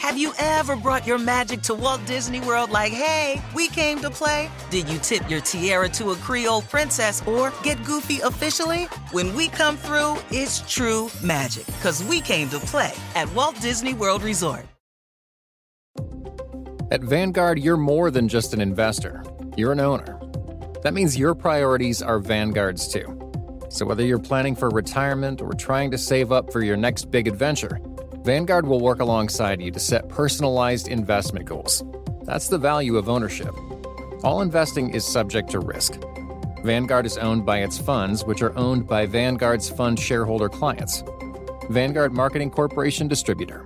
Have you ever brought your magic to Walt Disney World like, hey, we came to play? Did you tip your tiara to a Creole princess or get goofy officially? When we come through, it's true magic, because we came to play at Walt Disney World Resort. At Vanguard, you're more than just an investor. You're an owner. That means your priorities are Vanguard's too. So whether you're planning for retirement or trying to save up for your next big adventure, Vanguard will work alongside you to set personalized investment goals. That's the value of ownership. All investing is subject to risk. Vanguard is owned by its funds, which are owned by Vanguard's fund shareholder clients. Vanguard Marketing Corporation Distributor.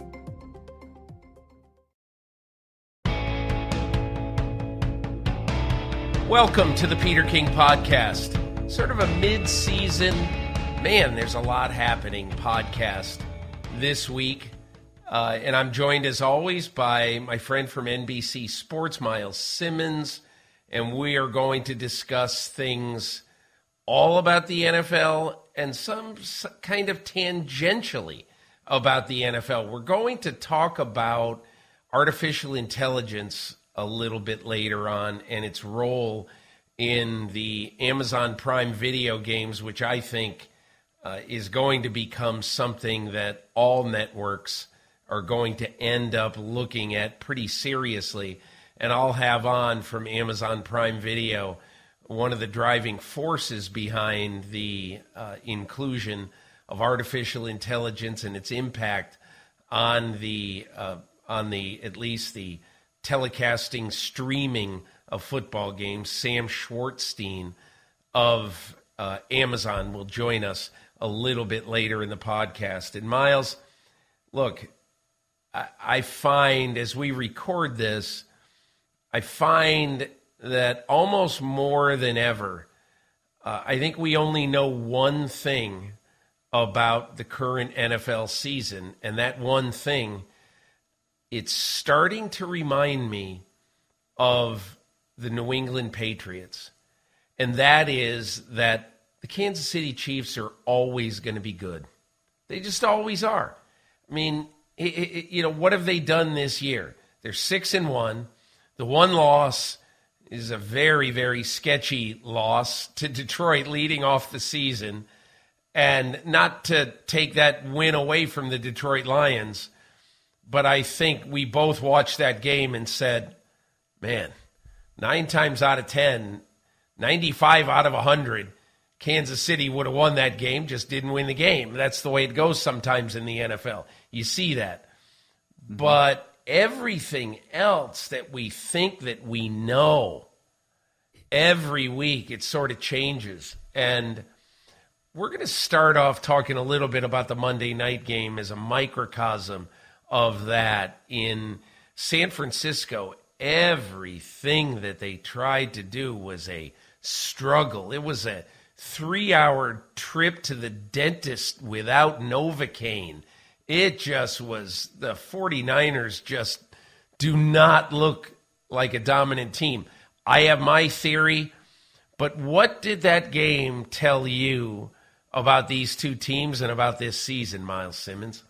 Welcome to the Peter King Podcast. Sort of a mid-season, man, there's a lot happening podcast this week. And I'm joined, as always, by my friend from NBC Sports, Miles Simmons. And we are going to discuss things all about the NFL and some kind of tangentially about the NFL. We're going to talk about artificial intelligence a little bit later on and its role in the Amazon Prime Video games, which I think is going to become something that all networks are going to end up looking at pretty seriously. And I'll have on from Amazon Prime Video one of the driving forces behind the inclusion of artificial intelligence and its impact on the at least the telecasting, streaming of football games. Sam Schwartzstein of Amazon will join us a little bit later in the podcast. And Miles, look, I find as we record this, I find that almost more than ever, I think we only know one thing about the current NFL season, and that one thing, it's starting to remind me of the New England Patriots. And that is that the Kansas City Chiefs are always going to be good. They just always are. I mean, what have they done this year? They're 6-1. The one loss is a very, very sketchy loss to Detroit leading off the season. And not to take that win away from the Detroit Lions, but I think we both watched that game and said, man, 9 times out of 10, 95 out of 100, Kansas City would have won that game, just didn't win the game. That's the way it goes sometimes in the NFL. You see that. Mm-hmm. But everything else that we think that we know, every week it sort of changes. And we're going to start off talking a little bit about the Monday night game as a microcosm of that. In San Francisco, everything that they tried to do was a struggle. It was a 3-hour trip to the dentist without Novocaine. It just was, the 49ers just do not look like a dominant team. I have my theory, but what did that game tell you about these two teams and about this season, Miles Simmons?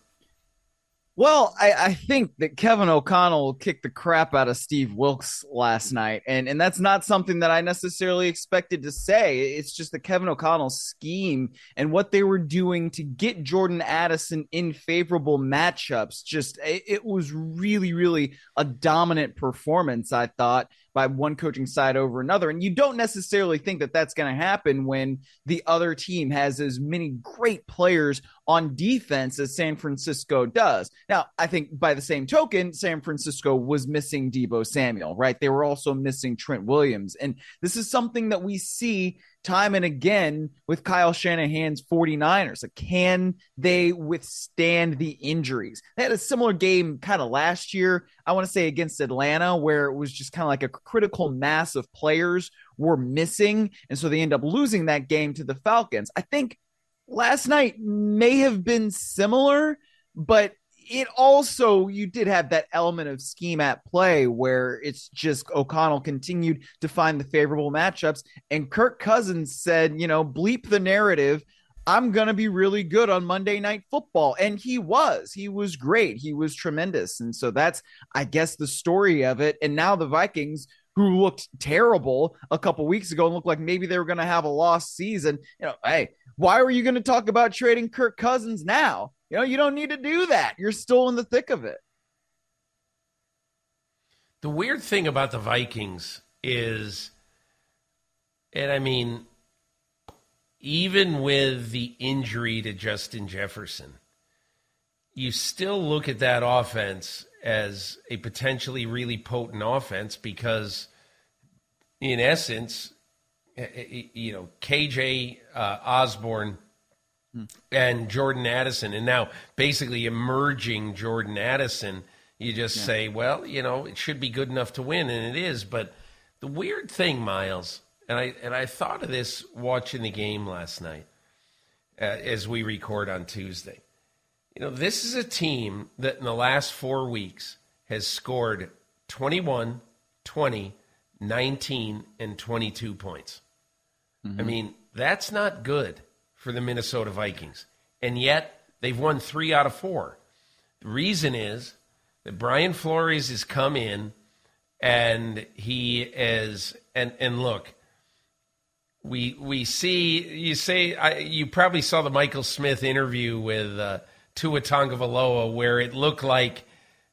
Well, I think that Kevin O'Connell kicked the crap out of Steve Wilks last night, and that's not something that I necessarily expected to say. It's just that Kevin O'Connell's scheme and what they were doing to get Jordan Addison in favorable matchups, it was really, really a dominant performance, I thought, by one coaching side over another. And you don't necessarily think that that's going to happen when the other team has as many great players on defense as San Francisco does. Now, I think by the same token, San Francisco was missing Deebo Samuel, right? They were also missing Trent Williams. And this is something that we see time and again with Kyle Shanahan's 49ers. Like, can they withstand the injuries? They had a similar game kind of last year, I want to say against Atlanta, where it was just kind of like a critical mass of players were missing. And so they end up losing that game to the Falcons. I think last night may have been similar, but it also, you did have that element of scheme at play where it's just O'Connell continued to find the favorable matchups. And Kirk Cousins said, bleep the narrative. I'm going to be really good on Monday Night Football. And he was great. He was tremendous. And so that's, I guess, the story of it. And now the Vikings, who looked terrible a couple weeks ago and looked like maybe they were going to have a lost season. Hey, why were you going to talk about trading Kirk Cousins now? You don't need to do that. You're still in the thick of it. The weird thing about the Vikings is, and I mean, even with the injury to Justin Jefferson, you still look at that offense as a potentially really potent offense because, in essence, KJ Osborne and Jordan Addison, and now basically emerging Jordan Addison, you just say, well, it should be good enough to win, and it is. But the weird thing, Miles, and I thought of this watching the game last night as we record on Tuesday. This is a team that in the last 4 weeks has scored 21, 20, 19, and 22 points. Mm-hmm. I mean, that's not good for the Minnesota Vikings. And yet, they've won 3 out of 4. The reason is that Brian Flores has come in and he is, and look, we see, you probably saw the Michael Smith interview with Tua Tagovailoa where it looked like,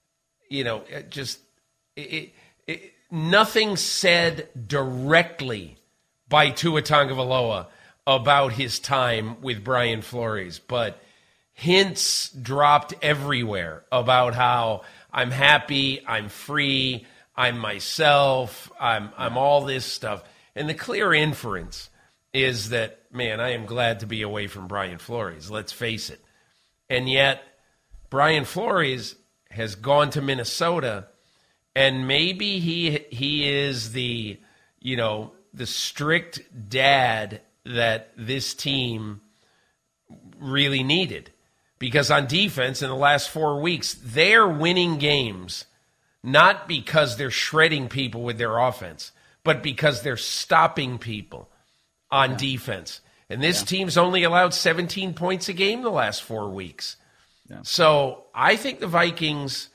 nothing said directly by Tua Tagovailoa about his time with Brian Flores, but hints dropped everywhere about how I'm happy, I'm free, I'm myself, I'm all this stuff. And the clear inference is that, man, I am glad to be away from Brian Flores, let's face it. And yet, Brian Flores has gone to Minnesota, and maybe he is the strict dad that this team really needed. Because on defense, in the last 4 weeks, they're winning games, not because they're shredding people with their offense, but because they're stopping people on defense. And this team's only allowed 17 points a game the last 4 weeks. Yeah. So I think the Vikings,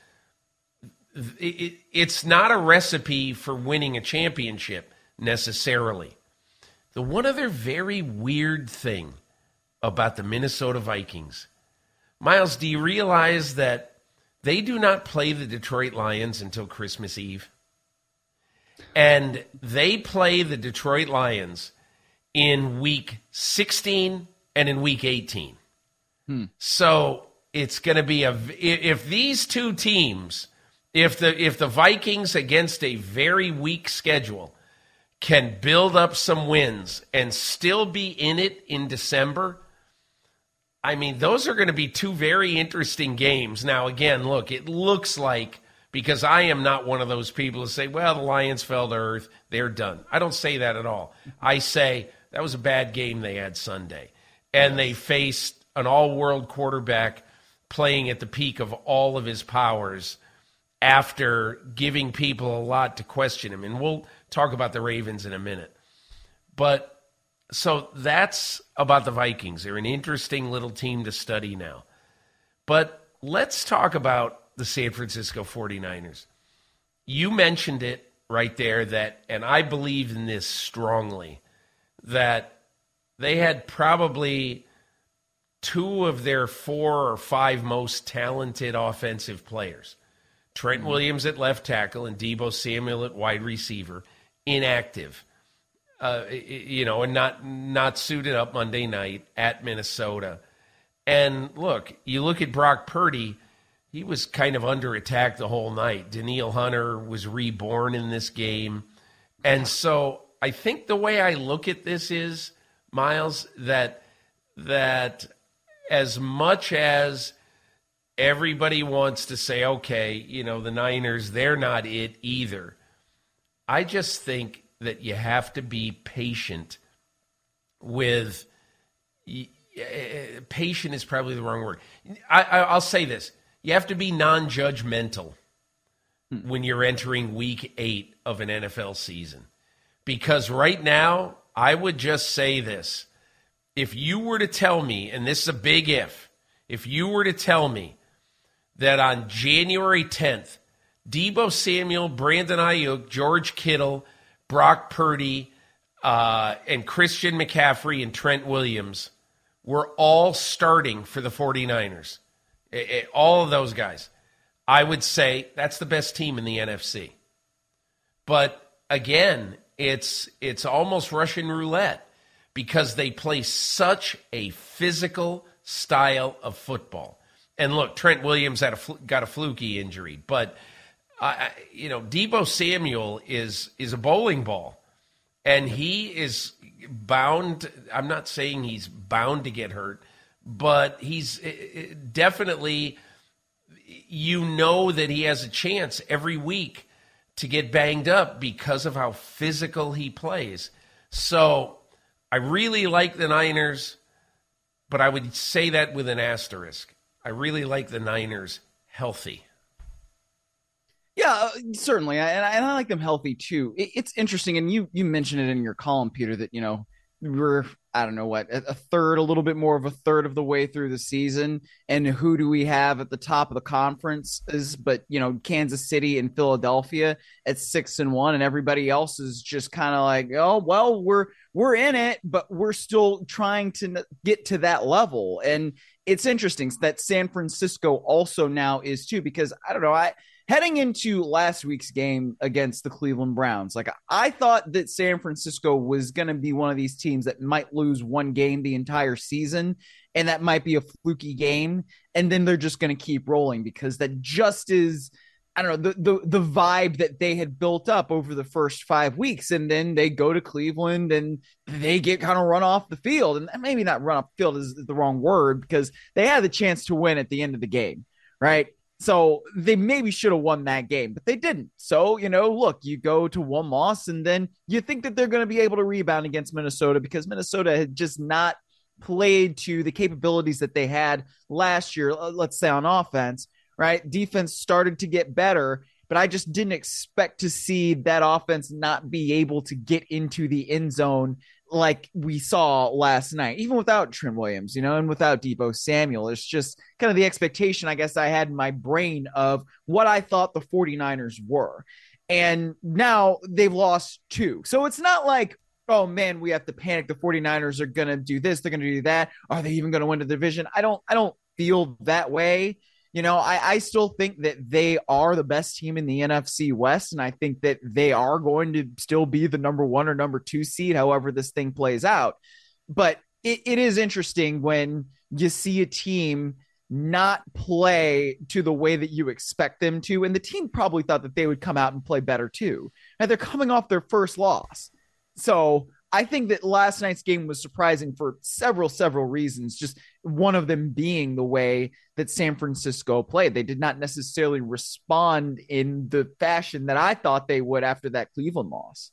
it's not a recipe for winning a championship necessarily. The one other very weird thing about the Minnesota Vikings, Miles, do you realize that they do not play the Detroit Lions until Christmas Eve? And they play the Detroit Lions in week 16 and in week 18. So it's going to be if these two teams, if the Vikings against a very weak schedule can build up some wins and still be in it in December, I mean, those are going to be two very interesting games. Now, again, look, it looks like, because I am not one of those people who say, well, the Lions fell to earth, they're done. I don't say that at all. I say that was a bad game they had Sunday. And they faced an all-world quarterback playing at the peak of all of his powers after giving people a lot to question him. And we'll talk about the Ravens in a minute. But so that's about the Vikings. They're an interesting little team to study now. But let's talk about the San Francisco 49ers. You mentioned it right there that, and I believe in this strongly, that they had probably 2 of their 4 or 5 most talented offensive players. Trent Williams at left tackle and Deebo Samuel at wide receiver, inactive. And not suited up Monday night at Minnesota. And look, you look at Brock Purdy, he was kind of under attack the whole night. Danielle Hunter was reborn in this game. And so I think the way I look at this is, Miles, that as much as everybody wants to say, okay, the Niners, they're not it either. I just think that you have to be patient with patient is probably the wrong word. I'll say this. You have to be non-judgmental when you're entering week 8 of an NFL season. Because right now, I would just say this. if you were to tell me, and this is a big if you were to tell me that on January 10th, Deebo Samuel, Brandon Ayuk, George Kittle, Brock Purdy, and Christian McCaffrey and Trent Williams were all starting for the 49ers, all of those guys, I would say that's the best team in the NFC. But again, it's almost Russian roulette because they play such a physical style of football. And look, Trent Williams got a fluky injury, but Deebo Samuel is a bowling ball, and he is bound. I'm not saying he's bound to get hurt, but he's definitely, that he has a chance every week to get banged up because of how physical he plays. So I really like the Niners, but I would say that with an asterisk. I really like the Niners healthy. Yeah, certainly. And I like them healthy too. It's interesting. And you mentioned it in your column, Peter, that, we're, I don't know what, a little bit more of a third of the way through the season. And who do we have at the top of the conference but Kansas City and Philadelphia at 6-1, and everybody else is just kind of like, oh, well, we're in it, but we're still trying to get to that level. And it's interesting that San Francisco also now is too, because I don't know, heading into last week's game against the Cleveland Browns, I thought that San Francisco was going to be one of these teams that might lose one game the entire season, and that might be a fluky game, and then they're just going to keep rolling because that just is, I don't know, the vibe that they had built up over the first 5 weeks, and then they go to Cleveland and they get kind of run off the field, and maybe not run off the field is the wrong word because they had the chance to win at the end of the game, right? So they maybe should have won that game, but they didn't. So, look, you go to one loss and then you think that they're going to be able to rebound against Minnesota because Minnesota had just not played to the capabilities that they had last year, let's say on offense, right? Defense started to get better, but I just didn't expect to see that offense not be able to get into the end zone like we saw last night, even without Trent Williams, and without Deebo Samuel. It's just kind of the expectation, I guess, I had in my brain of what I thought the 49ers were. And now they've lost 2. So it's not like, oh man, we have to panic. The 49ers are going to do this. They're going to do that. Are they even going to win the division? I don't feel that way. I still think that they are the best team in the NFC West, and I think that they are going to still be the number 1 or number 2 seed, however this thing plays out. But it is interesting when you see a team not play to the way that you expect them to, and the team probably thought that they would come out and play better too. And they're coming off their first loss. So I think that last night's game was surprising for several reasons, just one of them being the way that San Francisco played. They did not necessarily respond in the fashion that I thought they would after that Cleveland loss.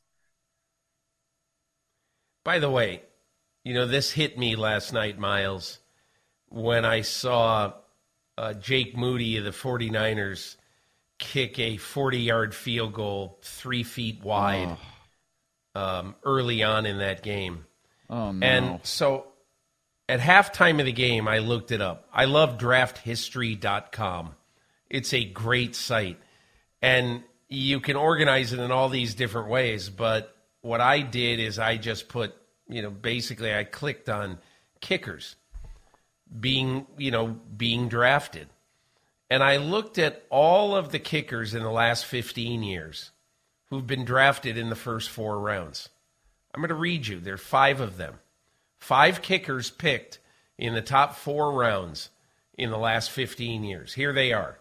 By the way, this hit me last night, Miles, when I saw Jake Moody of the 49ers kick a 40-yard field goal 3 feet wide. Early on in that game. Oh, no. And so at halftime of the game, I looked it up. I love drafthistory.com. It's a great site. And you can organize it in all these different ways. But what I did is I just put, basically I clicked on kickers being drafted. And I looked at all of the kickers in the last 15 years who've been drafted in the first 4 rounds. I'm going to read you. There are 5 of them. 5 kickers picked in the top 4 rounds in the last 15 years. Here they are.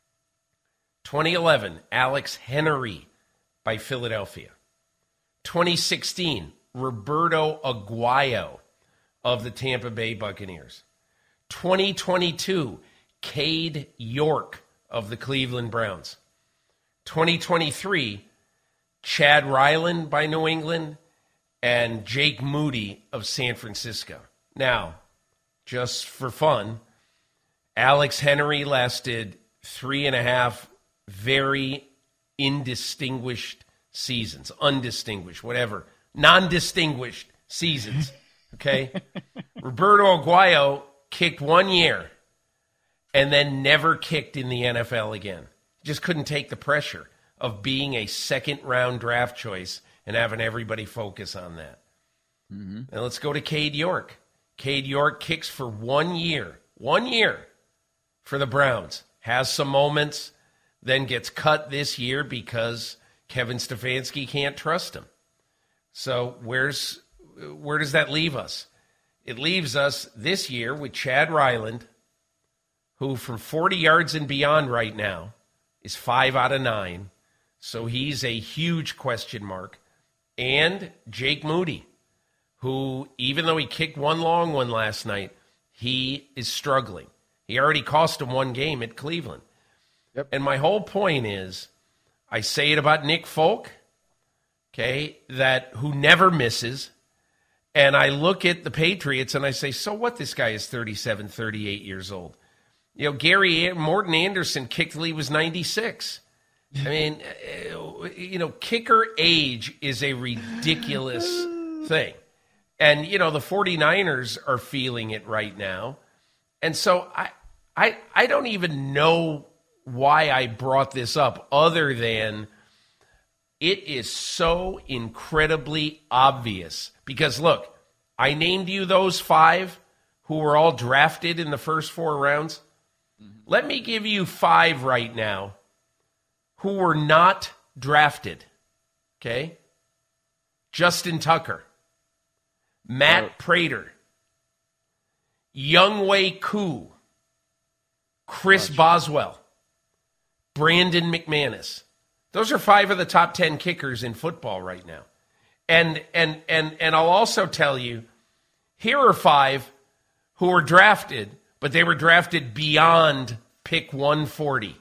2011, Alex Henry by Philadelphia. 2016, Roberto Aguayo of the Tampa Bay Buccaneers. 2022, Cade York of the Cleveland Browns. 2023, Chad Ryland by New England, and Jake Moody of San Francisco. Now, just for fun, Alex Henry lasted 3.5 very indistinguished seasons, undistinguished, whatever, non-distinguished seasons Okay? Roberto Aguayo kicked 1 year and then never kicked in the NFL again. Just couldn't take the pressure of being a second-round draft choice and having everybody focus on that. And let's go to Cade York. Cade York kicks for 1 year. 1 year for the Browns. Has some moments, then gets cut this year because Kevin Stefanski can't trust him. So where does that leave us? It leaves us this year with Chad Ryland, who from 40 yards and beyond right now is 5 out of 9. So he's a huge question mark. And Jake Moody, who, even though he kicked one long one last night, he is struggling. He already cost him one game at Cleveland. Yep. And my whole point is, I say it about Nick Folk, okay, that who never misses. And I look at the Patriots and I say, so what? This guy is 37, 38 years old. You know, Morton Anderson kicked till he was 96. I mean, you know, kicker age is a ridiculous thing. And, you know, the 49ers are feeling it right now. And so I don't even know why I brought this up other than it is so incredibly obvious. Because, look, I named you those 5 who were all drafted in the first 4 rounds. Let me give you 5 right now who were not drafted. Okay? Justin Tucker, Matt Prater, Younghoe Koo, Chris Boswell, Brandon McManus. Those are 5 of the top 10 kickers in football right now. And I'll also tell you, here are 5 who were drafted, but they were drafted beyond pick 140.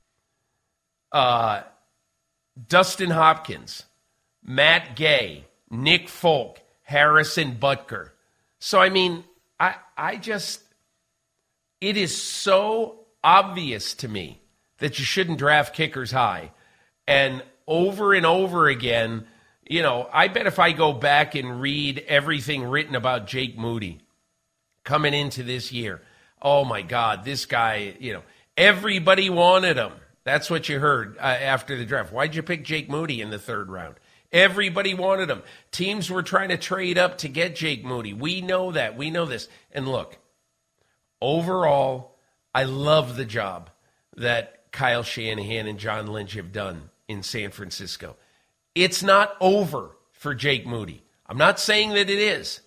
Dustin Hopkins, Matt Gay, Nick Folk, Harrison Butker. So, I mean, I just, it is so obvious to me that you shouldn't draft kickers high. And over again, you know, I bet if I go back and read everything written about Jake Moody coming into this year, oh my God, this guy, you know, everybody wanted him. That's what you heard after the draft. Why'd you pick Jake Moody in the 3rd round? Everybody wanted him. Teams were trying to trade up to get Jake Moody. We know that. We know this. And look, overall, I love the job that Kyle Shanahan and John Lynch have done in San Francisco. It's not over for Jake Moody. I'm not saying that it is.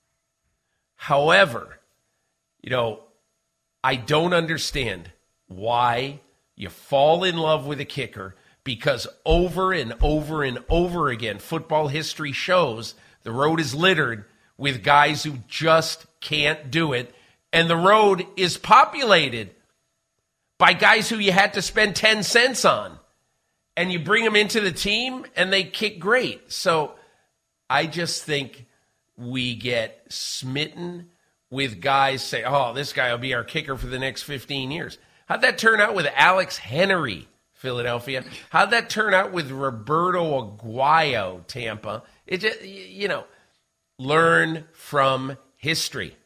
However, you know, I don't understand why you fall in love with a kicker, because over and over and over again, football history shows the road is littered with guys who just can't do it, and the road is populated by guys who you had to spend 10 cents on, and you bring them into the team, and they kick great. So I just think we get smitten with guys say, oh, this guy will be our kicker for the next 15 years. How'd that turn out with Alex Henry, Philadelphia? How'd that turn out with Roberto Aguayo, Tampa? It just, you know, learn from history.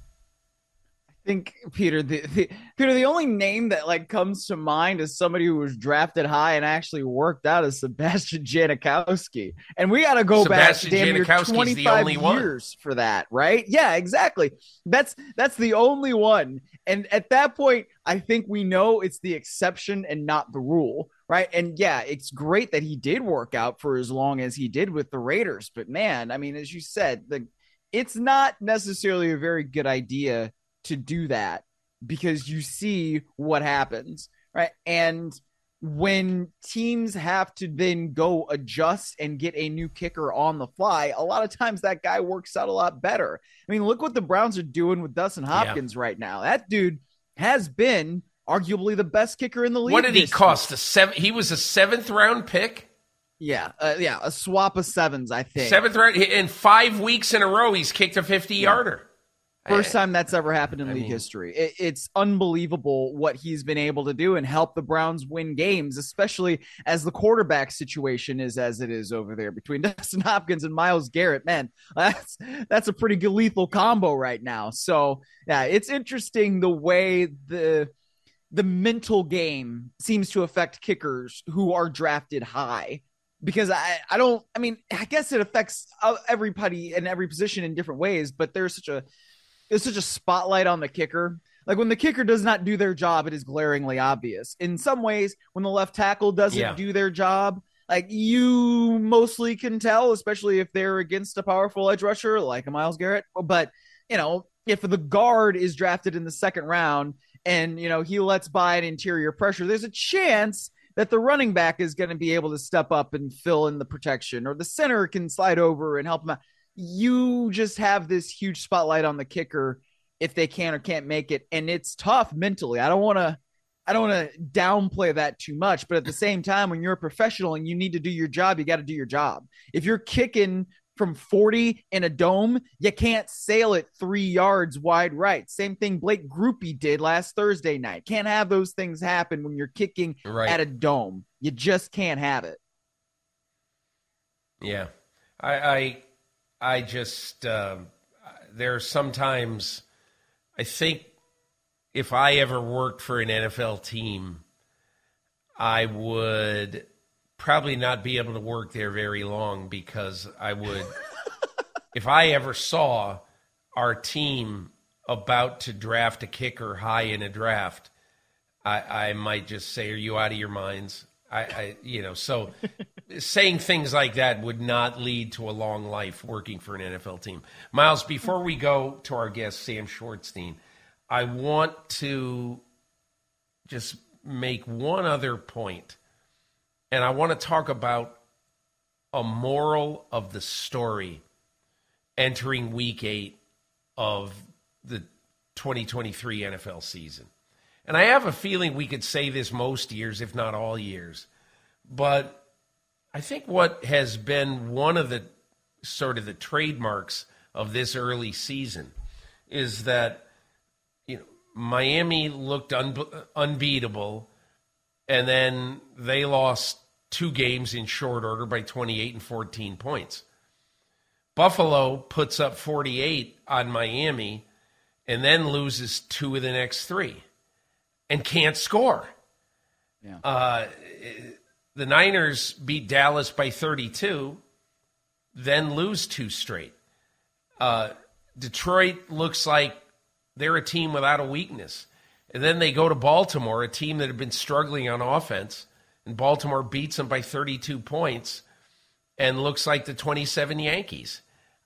I think, Peter, the only name that like comes to mind as somebody who was drafted high and actually worked out is Sebastian Janikowski. And we got to go back damn near 25 years for that, right? Yeah, exactly. That's the only one. And at that point, I think we know it's the exception and not the rule, right? And yeah, it's great that he did work out for as long as he did with the Raiders. But man, I mean, as you said, it's not necessarily a very good idea to do that because you see what happens, right? And when teams have to then go adjust and get a new kicker on the fly, a lot of times that guy works out a lot better. I mean, look what the Browns are doing with Dustin Hopkins right now. That dude has been arguably the best kicker in the league. What did he cost? He was a 7th round pick? Yeah, a swap of 7s, I think. 7th round. In 5 weeks in a row, he's kicked a 50-yarder. First time that's ever happened in league history. It's unbelievable what he's been able to do and help the Browns win games, especially as the quarterback situation is as it is over there between Dustin Hopkins and Myles Garrett. Man, that's a pretty lethal combo right now. So yeah, it's interesting the way the mental game seems to affect kickers who are drafted high. Because I guess it affects everybody in every position in different ways, but there's such a spotlight on the kicker. Like when the kicker does not do their job, it is glaringly obvious. In some ways, when the left tackle doesn't do their job, like you mostly can tell, especially if they're against a powerful edge rusher like a Myles Garrett. But, if the guard is drafted in the second round and, he lets by an interior pressure, there's a chance that the running back is going to be able to step up and fill in the protection, or the center can slide over and help him out. You just have this huge spotlight on the kicker if they can or can't make it. And it's tough mentally. I don't want to downplay that too much, but at the same time, when you're a professional and you need to do your job, you got to do your job. If you're kicking from 40 in a dome, you can't sail it 3 yards wide right. Same thing Blake Groupie did last Thursday night. Can't have those things happen when you're kicking at a dome. You just can't have it. Yeah. I just, there are sometimes, I think if I ever worked for an NFL team, I would probably not be able to work there very long, because I would, if I ever saw our team about to draft a kicker high in a draft, I might just say, are you out of your minds? So saying things like that would not lead to a long life working for an NFL team. Miles, before we go to our guest, Sam Schwartzstein, I want to just make one other point, and I want to talk about a moral of the story entering Week 8 of the 2023 NFL season. And I have a feeling we could say this most years, if not all years. But I think what has been one of the sort of the trademarks of this early season is that, Miami looked unbeatable, and then they lost 2 games in short order by 28 and 14 points. Buffalo puts up 48 on Miami and then loses 2 of the next 3 and can't score. Yeah. The Niners beat Dallas by 32, then lose 2 straight. Detroit looks like they're a team without a weakness. And then they go to Baltimore, a team that had been struggling on offense, and Baltimore beats them by 32 points and looks like the 27 Yankees.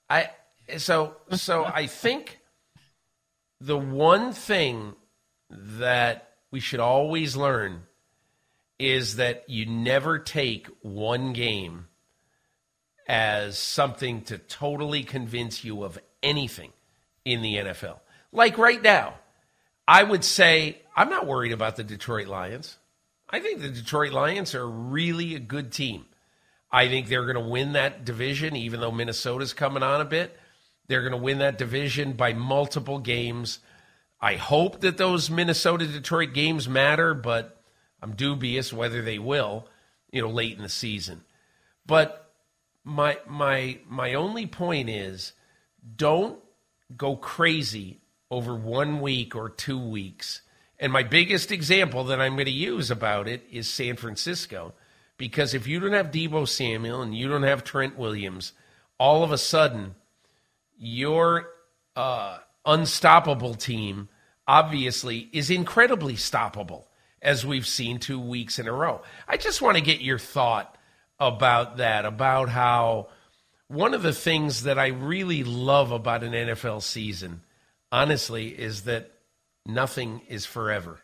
So I think the one thing that we should always learn is that you never take one game as something to totally convince you of anything in the NFL. Like right now, I would say I'm not worried about the Detroit Lions. I think the Detroit Lions are really a good team. I think they're going to win that division, even though Minnesota's coming on a bit. They're going to win that division by multiple games. I hope that those Minnesota-Detroit games matter, but I'm dubious whether they will, late in the season. But my only point is, don't go crazy over 1 week or 2 weeks. And my biggest example that I'm going to use about it is San Francisco. Because if you don't have Deebo Samuel and you don't have Trent Williams, all of a sudden, your unstoppable team obviously is incredibly stoppable, as we've seen 2 weeks in a row. I just want to get your thought about that, about how one of the things that I really love about an NFL season, honestly, is that nothing is forever.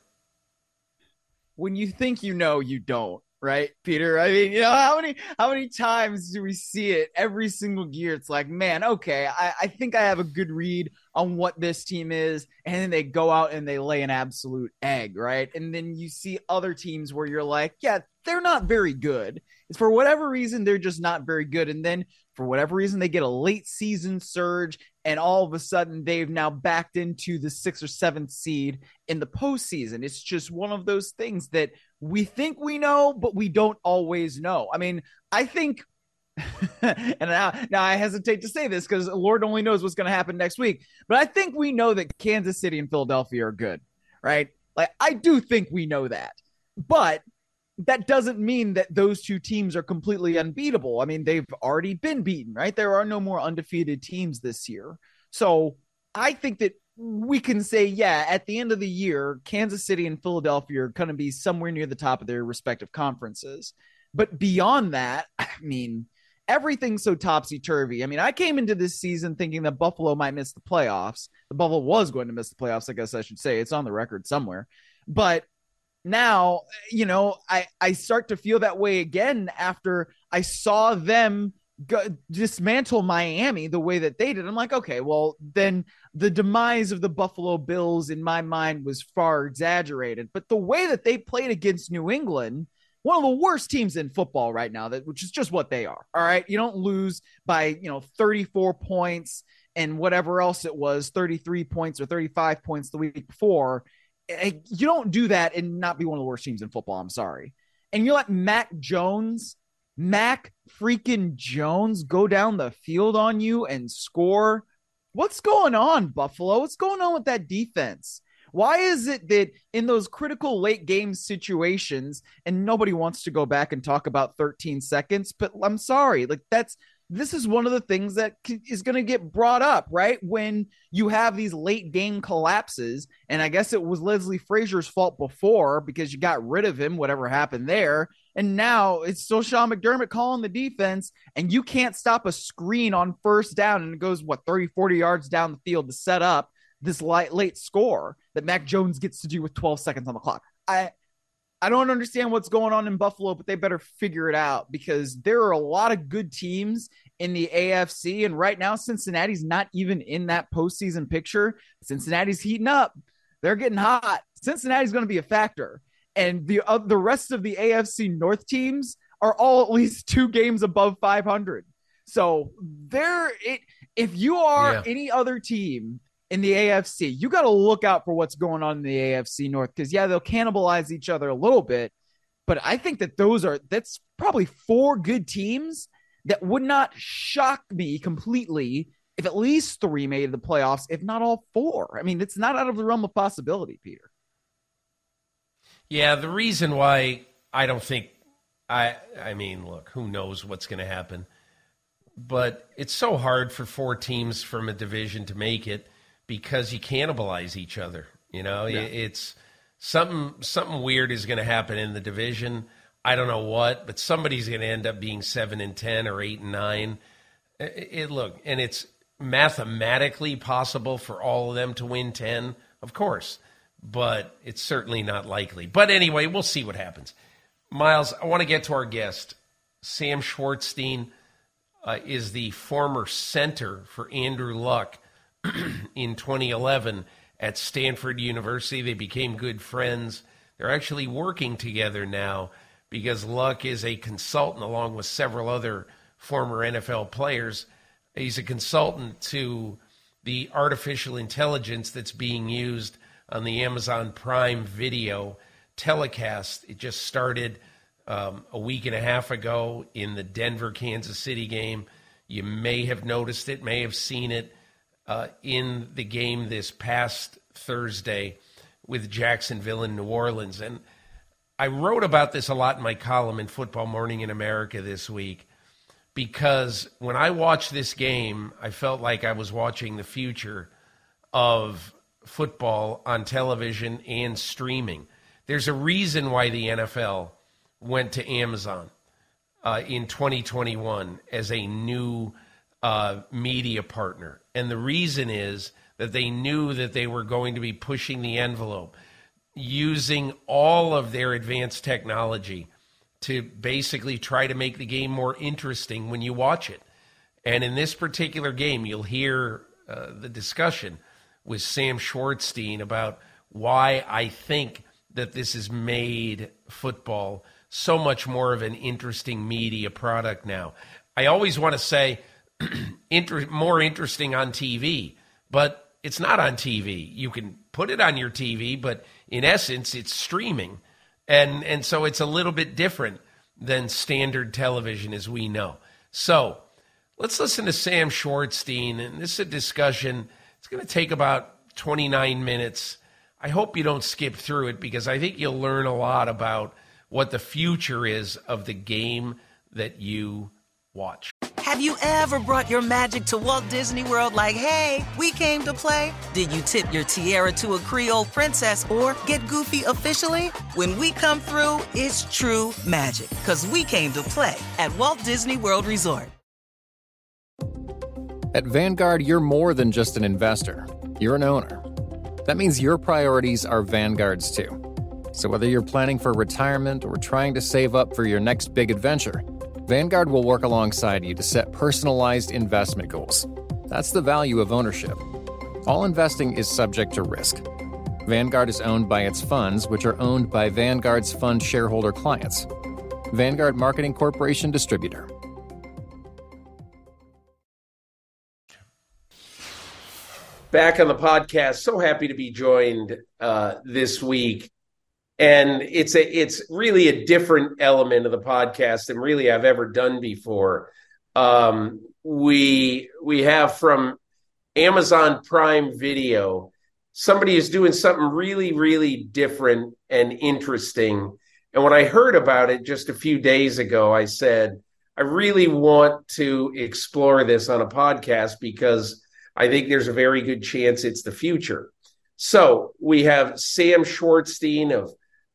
When you think you don't, right, Peter? I mean, how many times do we see it every single year? It's like, man, okay, I think I have a good read on what this team is, and then they go out and they lay an absolute egg, right? And then you see other teams where you're like, yeah, they're not very good. It's for whatever reason, they're just not very good. And then for whatever reason, they get a late season surge, and all of a sudden they've now backed into the 6th or 7th seed in the postseason. It's just one of those things that we think we know, but we don't always know. I mean, I think, and now I hesitate to say this because Lord only knows what's going to happen next week, but I think we know that Kansas City and Philadelphia are good, right? Like, I do think we know that, but that doesn't mean that those two teams are completely unbeatable. I mean, they've already been beaten, right? There are no more undefeated teams this year. So I think that we can say, yeah, at the end of the year, Kansas City and Philadelphia are going to be somewhere near the top of their respective conferences. But beyond that, I mean, everything's so topsy-turvy. I mean, I came into this season thinking that Buffalo might miss the playoffs. The Buffalo was going to miss the playoffs, I guess I should say. It's on the record somewhere. But now, you know, I start to feel that way again after I saw them dismantle Miami the way that they did. I'm like, okay, well, then the demise of the Buffalo Bills in my mind was far exaggerated. But the way that they played against New England, one of the worst teams in football right now, which is just what they are. All right. You don't lose by, 34 points and whatever else it was, 33 points or 35 points the week before. You don't do that and not be one of the worst teams in football. I'm sorry. And you let Mac freaking Jones go down the field on you and score. What's going on, Buffalo? What's going on with that defense? Why is it that in those critical late game situations, and nobody wants to go back and talk about 13 seconds, but I'm sorry, like this is one of the things that is going to get brought up, right? When you have these late game collapses, and I guess it was Leslie Frazier's fault before because you got rid of him, whatever happened there. And now it's still Sean McDermott calling the defense, and you can't stop a screen on first down, and it goes, 30, 40 yards down the field to set up this late score that Mac Jones gets to do with 12 seconds on the clock. I don't understand what's going on in Buffalo, but they better figure it out because there are a lot of good teams in the AFC. And right now, Cincinnati's not even in that postseason picture. Cincinnati's heating up. They're getting hot. Cincinnati's going to be a factor. And the rest of the AFC North teams are all at least 2 games above 500. So if you are any other team in the AFC, you got to look out for what's going on in the AFC North because, they'll cannibalize each other a little bit. But I think that that's probably 4 good teams that would not shock me completely if at least 3 made the playoffs, if not all 4. I mean, it's not out of the realm of possibility, Peter. Yeah, the reason why I don't think I mean, look, who knows what's going to happen. But it's so hard for 4 teams from a division to make it because you cannibalize each other. It's something weird is going to happen in the division. I don't know what, but somebody's going to end up being 7-10 or 8-9. And it's mathematically possible for all of them to win 10, of course, but it's certainly not likely. But anyway, we'll see what happens. Miles, I want to get to our guest. Sam Schwartzstein is the former center for Andrew Luck in 2011 at Stanford University. They became good friends. They're actually working together now because Luck is a consultant along with several other former NFL players. He's a consultant to the artificial intelligence that's being used on the Amazon Prime Video telecast. It just started a week and a half ago in the Denver-Kansas City game. You may have noticed it, may have seen it in the game this past Thursday with Jacksonville and New Orleans. And I wrote about this a lot in my column in Football Morning in America this week because when I watched this game, I felt like I was watching the future of football on television and streaming. There's a reason why the NFL went to Amazon in 2021 as a new media partner. And the reason is that they knew that they were going to be pushing the envelope, using all of their advanced technology to basically try to make the game more interesting when you watch it. And in this particular game, you'll hear the discussion with Sam Schwartzstein about why I think that this has made football so much more of an interesting media product now. I always want to say more interesting on TV, but it's not on TV. You can put it on your TV, but in essence, it's streaming. And so it's a little bit different than standard television as we know. So let's listen to Sam Schwartzstein. And this is a discussion. It's going to take about 29 minutes. I hope you don't skip through it because I think you'll learn a lot about what the future is of the game that you watch. Have you ever brought your magic to Walt Disney World like, hey, we came to play? Did you tip your tiara to a Creole princess or get goofy officially? When we come through, it's true magic because we came to play at Walt Disney World Resort. At Vanguard, you're more than just an investor. You're an owner. That means your priorities are Vanguard's too. So whether you're planning for retirement or trying to save up for your next big adventure, Vanguard will work alongside you to set personalized investment goals. That's the value of ownership. All investing is subject to risk. Vanguard is owned by its funds, which are owned by Vanguard's fund shareholder clients. Vanguard Marketing Corporation Distributor. Back on the podcast, so happy to be joined this week. And it's really a different element of the podcast than really I've ever done before. We have from Amazon Prime Video, somebody is doing something really, really different and interesting. And when I heard about it just a few days ago, I said, I really want to explore this on a podcast because I think there's a very good chance it's the future. So we have Sam Schwartzstein of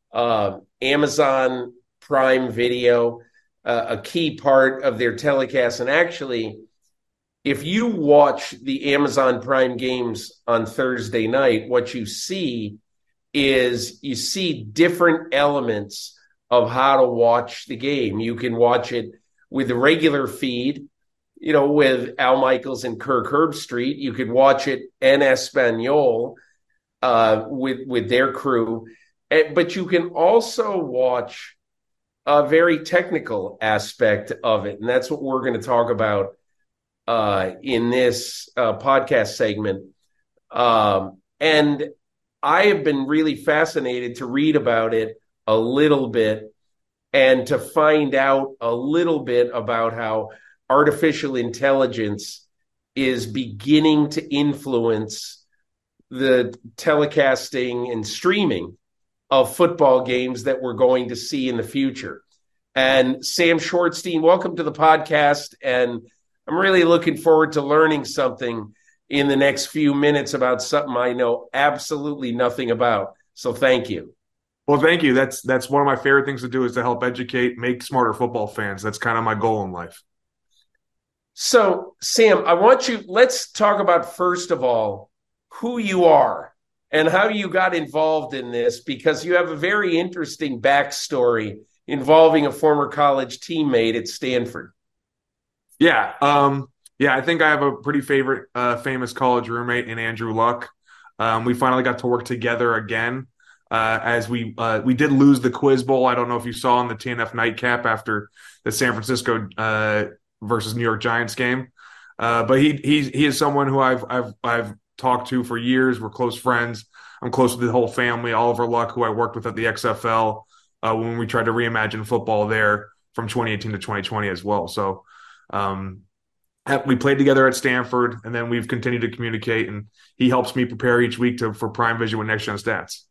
Amazon Prime Video, a key part of their telecast. And actually, if you watch the Amazon Prime games on Thursday night, what you see is you see different elements of how to watch the game. You can watch it with the regular feed, with Al Michaels and Kirk Herbstreit. You could watch it en Espanol with their crew. But you can also watch a very technical aspect of it. And that's what we're going to talk about in this podcast segment. And I have been really fascinated to read about it a little bit and to find out a little bit about how artificial intelligence is beginning to influence the telecasting and streaming of football games that we're going to see in the future. And Sam Schwartzstein, welcome to the podcast. And I'm really looking forward to learning something in the next few minutes about something I know absolutely nothing about. So thank you. Well, thank you. That's one of my favorite things to do is to help educate, make smarter football fans. That's kind of my goal in life. So, Sam, let's talk about, first of all, who you are and how you got involved in this, because you have a very interesting backstory involving a former college teammate at Stanford. Yeah. I think I have a pretty famous college roommate in Andrew Luck. We finally got to work together again as we did lose the Quiz Bowl. I don't know if you saw in the TNF nightcap after the San Francisco versus New York Giants game. But he is someone who I've talked to for years. We're close friends. I'm close with the whole family. Oliver Luck, who I worked with at the XFL when we tried to reimagine football there from 2018 to 2020 as well. So we played together at Stanford, and then we've continued to communicate, and he helps me prepare each week for Prime Vision with Next Gen Stats.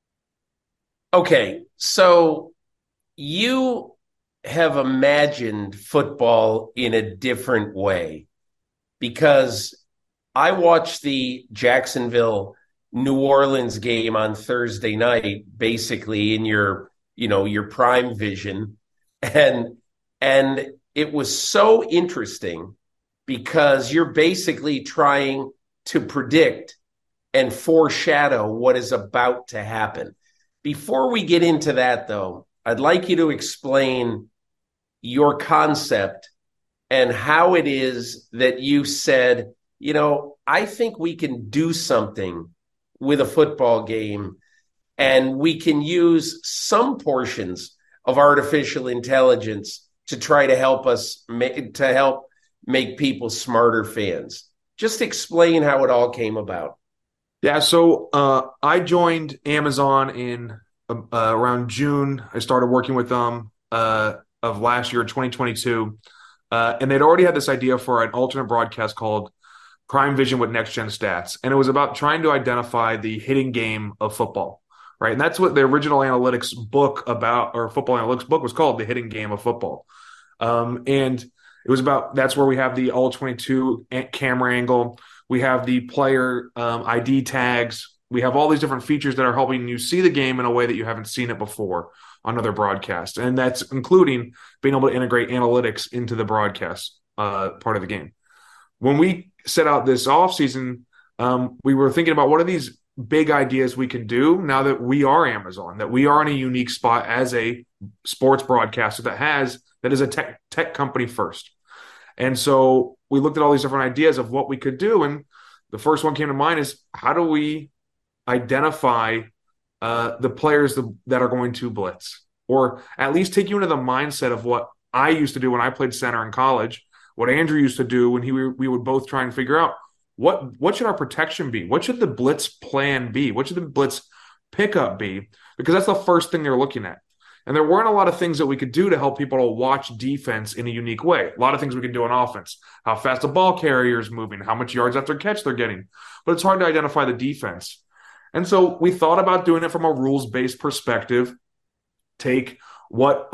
Okay, so you have imagined football in a different way, because I watched the Jacksonville New Orleans game on Thursday night, basically in your Prime Vision. And it was so interesting because you're basically trying to predict and foreshadow what is about to happen. Before we get into that, though, I'd like you to explain your concept and how it is that you said, I think we can do something with a football game, and we can use some portions of artificial intelligence to try to help make people smarter fans. Just explain how it all came about. Yeah, so I joined Amazon in around June. I started working with them of last year, 2022. And they'd already had this idea for an alternate broadcast called Prime Vision with Next Gen Stats. And it was about trying to identify the hidden game of football, right? And that's what the original analytics book about, or football analytics book was called, The Hidden Game of Football. And it was about, that's where we have the all 22 camera angle. We have the player ID tags. We have all these different features that are helping you see the game in a way that you haven't seen it before on other broadcasts. And that's including being able to integrate analytics into the broadcast part of the game. When we set out this offseason, we were thinking about what are these big ideas we can do now that we are Amazon, that we are in a unique spot as a sports broadcaster that is a tech company first. And so we looked at all these different ideas of what we could do. And the first one came to mind is, how do we identify the players that are going to blitz, or at least take you into the mindset of what I used to do when I played center in college, what Andrew used to do when we would both try and figure out what should our protection be? What should the blitz plan be? What should the blitz pickup be? Because that's the first thing they're looking at. And there weren't a lot of things that we could do to help people to watch defense in a unique way. A lot of things we can do on offense, how fast the ball carrier is moving, how much yards after catch they're getting. But it's hard to identify the defense. And so we thought about doing it from a rules-based perspective. Take what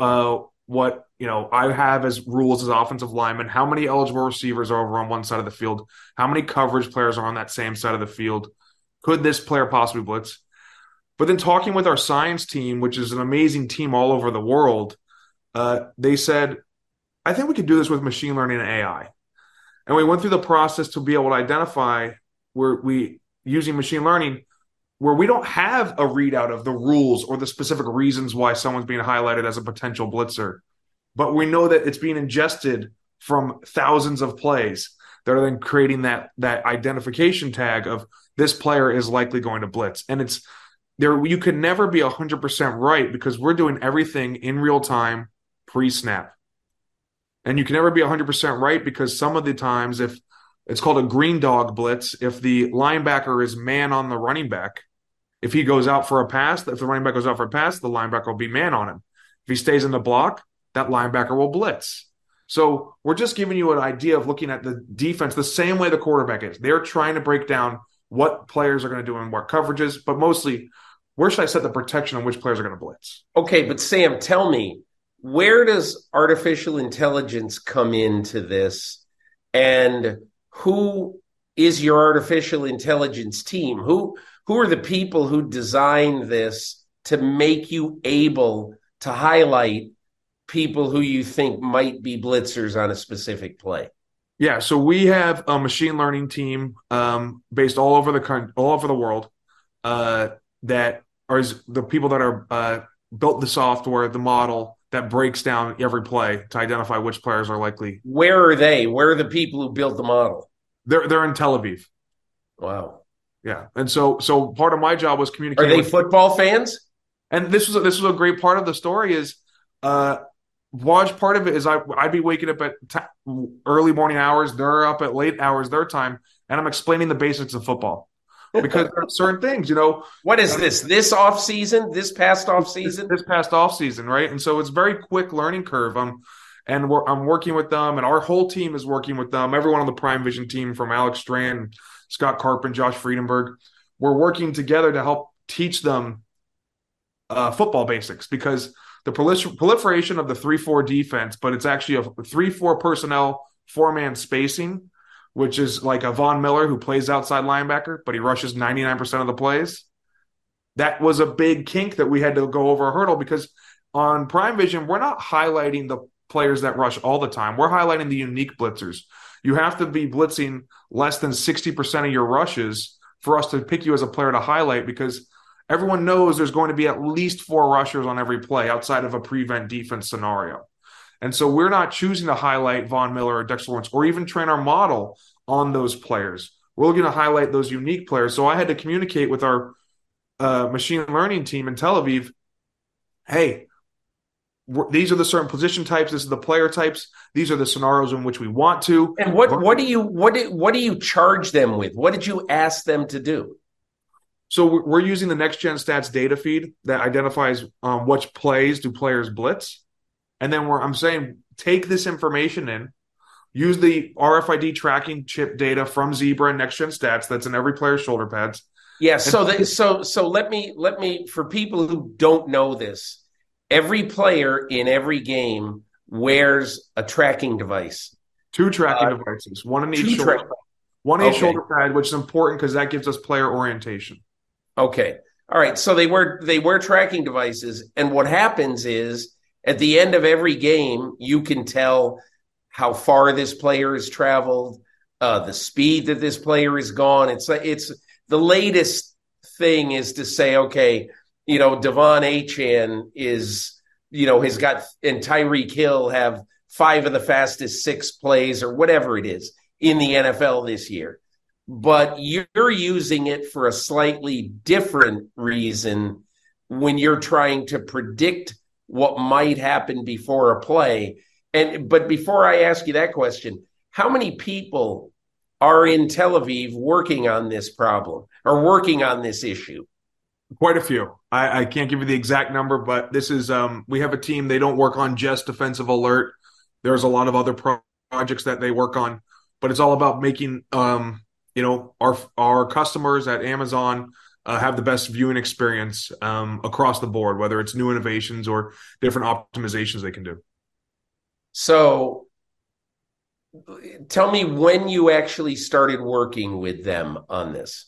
I have as rules as offensive lineman, how many eligible receivers are over on one side of the field, how many coverage players are on that same side of the field. Could this player possibly blitz? But then talking with our science team, which is an amazing team all over the world, they said, I think we could do this with machine learning and AI. And we went through the process to be able to identify using machine learning where we don't have a readout of the rules or the specific reasons why someone's being highlighted as a potential blitzer. But we know that it's being ingested from thousands of plays that are then creating that identification tag of this player is likely going to blitz. And it's there. You can never be 100% right because we're doing everything in real time pre-snap. And you can never be 100% right because some of the times, if it's called a green dog blitz, if the linebacker is man on the running back, if he goes out for a pass, if the running back goes out for a pass, the linebacker will be man on him. If he stays in the block, that linebacker will blitz. So we're just giving you an idea of looking at the defense the same way the quarterback is. They're trying to break down what players are going to do in what coverages, but mostly where should I set the protection on which players are going to blitz? Okay, but Sam, tell me, where does artificial intelligence come into this? And who is your artificial intelligence team? Who are the people who designed this to make you able to highlight people who you think might be blitzers on a specific play? Yeah, so we have a machine learning team based all over the world that are the people that are built the software, the model that breaks down every play to identify which players are likely. Where are they? Where are the people who built the model? They're in Tel Aviv. Wow. Yeah, and so part of my job was communicating. Are they football fans? And this was a great part of the story is, large part of it is I'd be waking up at early morning hours. They're up at late hours their time, and I'm explaining the basics of football because there are certain things, What is this? This off season? This past off season? This past off season, right? And so it's very quick learning curve. I'm working with them, and our whole team is working with them. Everyone on the Prime Vision team, from Alex Strand, Scott Carpin, Josh Friedenberg, we're working together to help teach them football basics, because the proliferation of the 3-4 defense, but it's actually a 3-4 personnel, 4-man spacing, which is like a Von Miller who plays outside linebacker, but he rushes 99% of the plays. That was a big kink that we had to go over a hurdle, because on Prime Vision, we're not highlighting the players that rush all the time. We're highlighting the unique blitzers. You have to be blitzing less than 60% of your rushes for us to pick you as a player to highlight, because everyone knows there's going to be at least 4 rushers on every play outside of a prevent defense scenario. And so we're not choosing to highlight Von Miller or Dexter Lawrence or even train our model on those players. We're looking to highlight those unique players. So I had to communicate with our machine learning team in Tel Aviv, hey, these are the certain position types. This is the player types. These are the scenarios in which we want to. And what do you charge them with? What did you ask them to do? So we're using the Next Gen Stats data feed that identifies which plays do players blitz. And then I'm saying take this information in, use the RFID tracking chip data from Zebra and Next Gen Stats that's in every player's shoulder pads. Yeah, so let me for people who don't know this, every player in every game wears a tracking device. 2 tracking devices, one in each shoulder pad. One in each shoulder pad, which is important because that gives us player orientation. Okay. All right. So they wear tracking devices. And what happens is at the end of every game, you can tell how far this player has traveled, the speed that this player has gone. It's the latest thing is to say, okay, Devon Achane has got, and Tyreek Hill have 5 of the fastest 6 plays or whatever it is in the NFL this year. But you're using it for a slightly different reason when you're trying to predict what might happen before a play. But before I ask you that question, how many people are in Tel Aviv working on this problem or working on this issue? Quite a few. I can't give you the exact number, but this is we have a team. They don't work on just defensive alert. There's a lot of other projects that they work on, but it's all about making our customers at Amazon have the best viewing experience across the board, whether it's new innovations or different optimizations they can do. So tell me when you actually started working with them on this.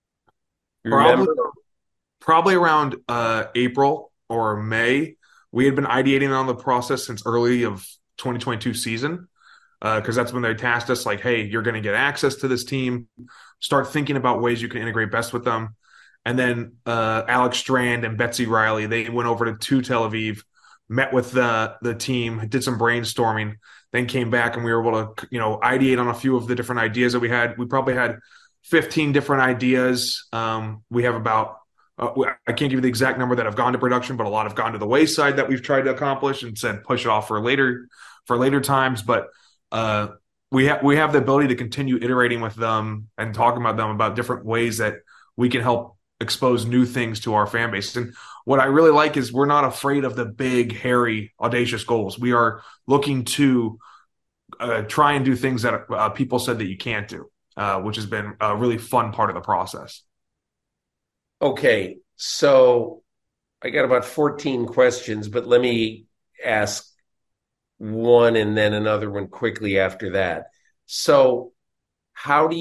Probably around April or May. We had been ideating on the process since early of 2022 season. Because that's when they tasked us like, hey, you're going to get access to this team. Start thinking about ways you can integrate best with them. And then Alex Strand and Betsy Riley, they went over to Tel Aviv, met with the team, did some brainstorming, then came back and we were able to, ideate on a few of the different ideas that we had. We probably had 15 different ideas. We have about, I can't give you the exact number that have gone to production, but a lot have gone to the wayside that we've tried to accomplish and said push it off for later times. But we have the ability to continue iterating with them and talking about them about different ways that we can help expose new things to our fan base. And what I really like is we're not afraid of the big, hairy, audacious goals. We are looking to try and do things that people said that you can't do, which has been a really fun part of the process. Okay, so I got about 14 questions, but let me ask one and then another one quickly after that. So how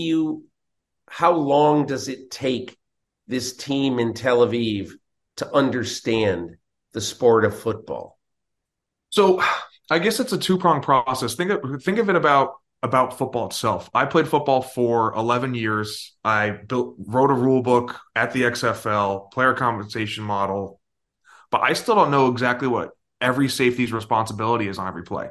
long does it take this team in Tel Aviv to understand the sport of football? So I guess it's a 2-pronged process. Think of it about football itself. I played football for 11 years. I wrote a rule book at the XFL, player compensation model, but I still don't know exactly what every safety's responsibility is on every play.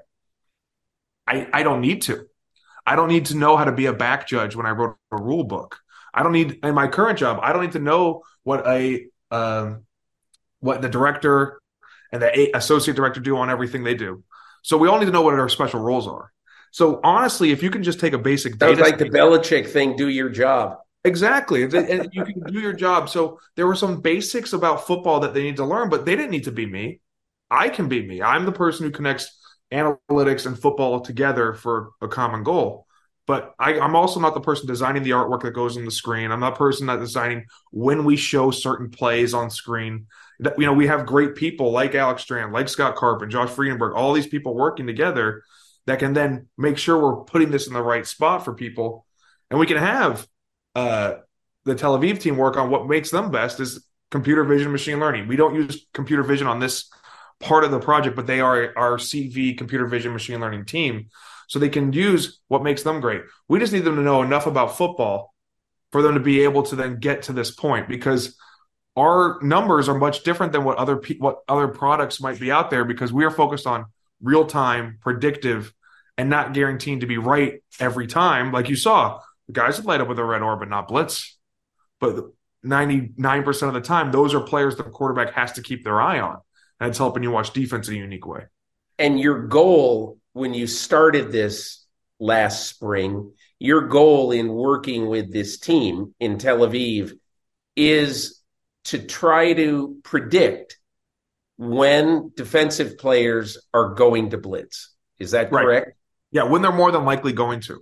I don't need to. I don't need to know how to be a back judge when I wrote a rule book. I don't need, in my current job, I don't need to know what the director and the associate director do on everything they do. So we all need to know what our special roles are. So honestly, if you can just take a basic data, sounds like the Belichick thing, do your job. Exactly. And you can do your job. So there were some basics about football that they need to learn, but they didn't need to be me. I can be me. I'm the person who connects analytics and football together for a common goal. But I'm also not the person designing the artwork that goes on the screen. I'm not the person that designing when we show certain plays on screen. We have great people like Alex Strand, like Scott Carpenter, Josh Friedenberg, all these people working together that can then make sure we're putting this in the right spot for people. And we can have the Tel Aviv team work on what makes them best is computer vision, machine learning. We don't use computer vision on this part of the project, but they are our CV computer vision machine learning team. So they can use what makes them great. We just need them to know enough about football for them to be able to then get to this point, because our numbers are much different than what other products might be out there, because we are focused on real time, predictive, and not guaranteed to be right every time. Like you saw, the guys that light up with a red orbit, not blitz, but 99% of the time, those are players the quarterback has to keep their eye on. and it's helping you watch defense in a unique way. And your goal when you started this last spring, your goal in working with this team in Tel Aviv is to try to predict when defensive players are going to blitz. Is that correct? Right. Yeah, when they're more than likely going to.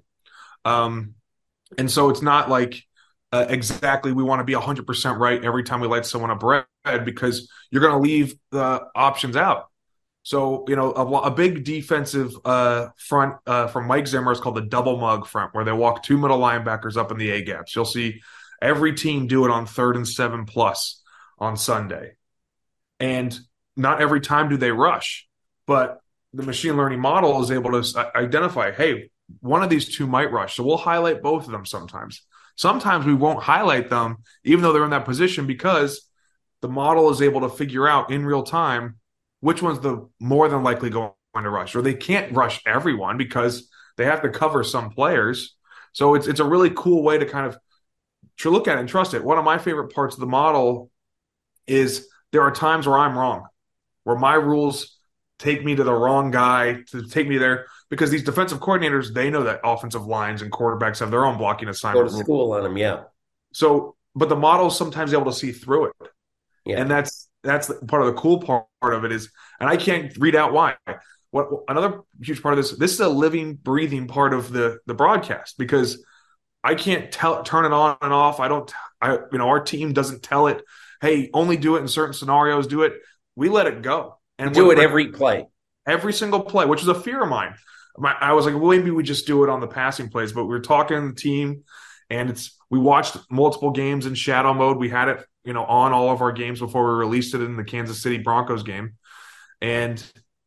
And so it's not like exactly we want to be 100% right every time we light someone up red, because you're going to leave the options out. So, a big defensive front from Mike Zimmer is called the double mug front, where they walk 2 middle linebackers up in the A gaps. You'll see every team do it on 3rd and 7+ on Sunday. And not every time do they rush, but the machine learning model is able to identify, hey, one of these two might rush. So we'll highlight both of them sometimes. Sometimes we won't highlight them, even though they're in that position, because the model is able to figure out in real time which one's the more than likely going to rush. Or they can't rush everyone because they have to cover some players. So it's a really cool way to kind of to look at it and trust it. One of my favorite parts of the model is there are times where I'm wrong, where my rules take me to the wrong guy, to take me there, because these defensive coordinators, they know that offensive lines and quarterbacks have their own blocking assignment. Go to school on them, yeah. So, but the model is sometimes able to see through it. Yeah. And that's part of the cool part of it is, and I can't read out why. What another huge part of this is a living, breathing part of the broadcast, because I can't turn it on and off. Our team doesn't tell it, hey, only do it in certain scenarios, do it. We let it go. And do it every play. Every single play, which is a fear of mine. I was like, well, maybe we just do it on the passing plays, but we were talking to the team, and we watched multiple games in shadow mode. We had it, on all of our games before we released it in the Kansas City Broncos game. And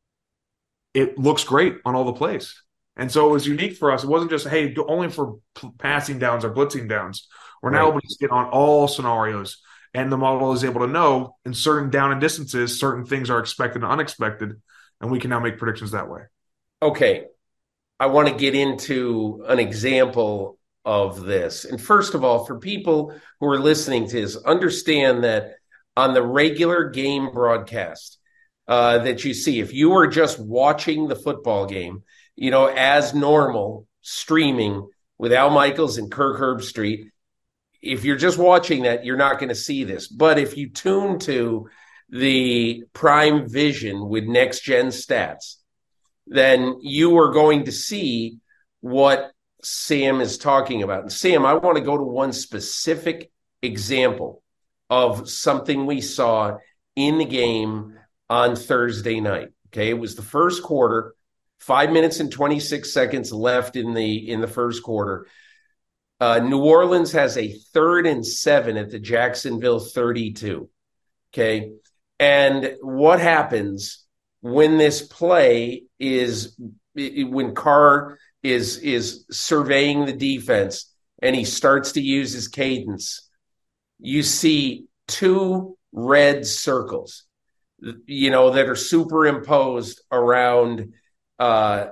it looks great on all the plays. And so it was unique for us. It wasn't just, hey, only for passing downs or blitzing downs. We're now able to get on all scenarios. And the model is able to know in certain down and distances, certain things are expected and unexpected. And we can now make predictions that way. Okay. I want to get into an example of this. And first of all, for people who are listening to this, understand that on the regular game broadcast that you see, if you are just watching the football game, as normal, streaming with Al Michaels and Kirk Herbstreit, if you're just watching that, you're not going to see this. But if you tune to the Prime Vision with Next Gen Stats, then you are going to see what Sam is talking about. And Sam, I want to go to one specific example of something we saw in the game on Thursday night. Okay, it was the first quarter, 5 minutes and 26 seconds left in the first quarter. New Orleans has a 3rd and 7 at the Jacksonville 32. Okay, and what happens when this play is when Carr is surveying the defense and he starts to use his cadence? You see 2 red circles, that are superimposed around a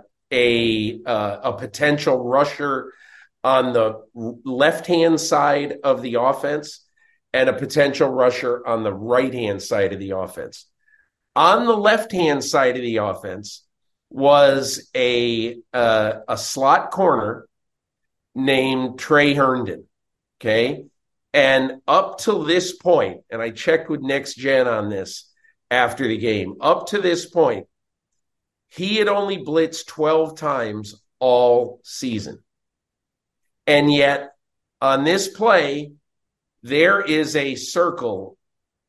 potential rusher on the left-hand side of the offense and a potential rusher on the right-hand side of the offense. On the left-hand side of the offense was a slot corner named Trey Herndon, okay? And up till this point, and I checked with Next Gen on this after the game, up to this point, he had only blitzed 12 times all season. And yet, on this play, there is a circle,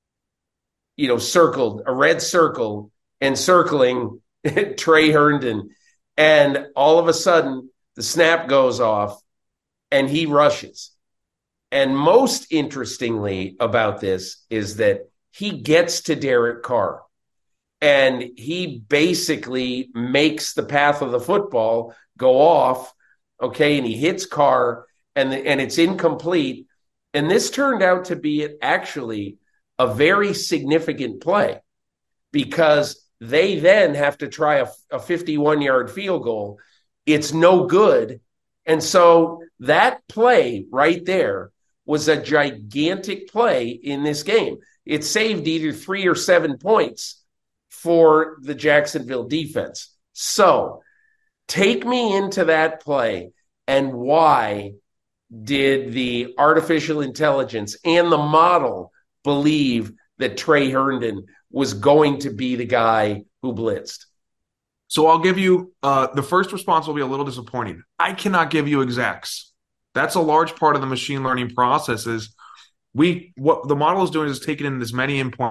circled, a red circle, encircling Trey Herndon. And all of a sudden, the snap goes off, and he rushes. And most interestingly about this is that he gets to Derek Carr, and he basically makes the path of the football go off. Okay, and he hits Carr, and it's incomplete. And this turned out to be actually a very significant play, because they then have to try a 51-yard field goal. It's no good. And so that play right there was a gigantic play in this game. It saved either 3 or 7 points for the Jacksonville defense. So take me into that play, and why did the artificial intelligence and the model believe that Trey Herndon was going to be the guy who blitzed? So I'll give you the first response will be a little disappointing. I cannot give you exacts. That's a large part of the machine learning process. Is what the model is doing is taking in as many endpoints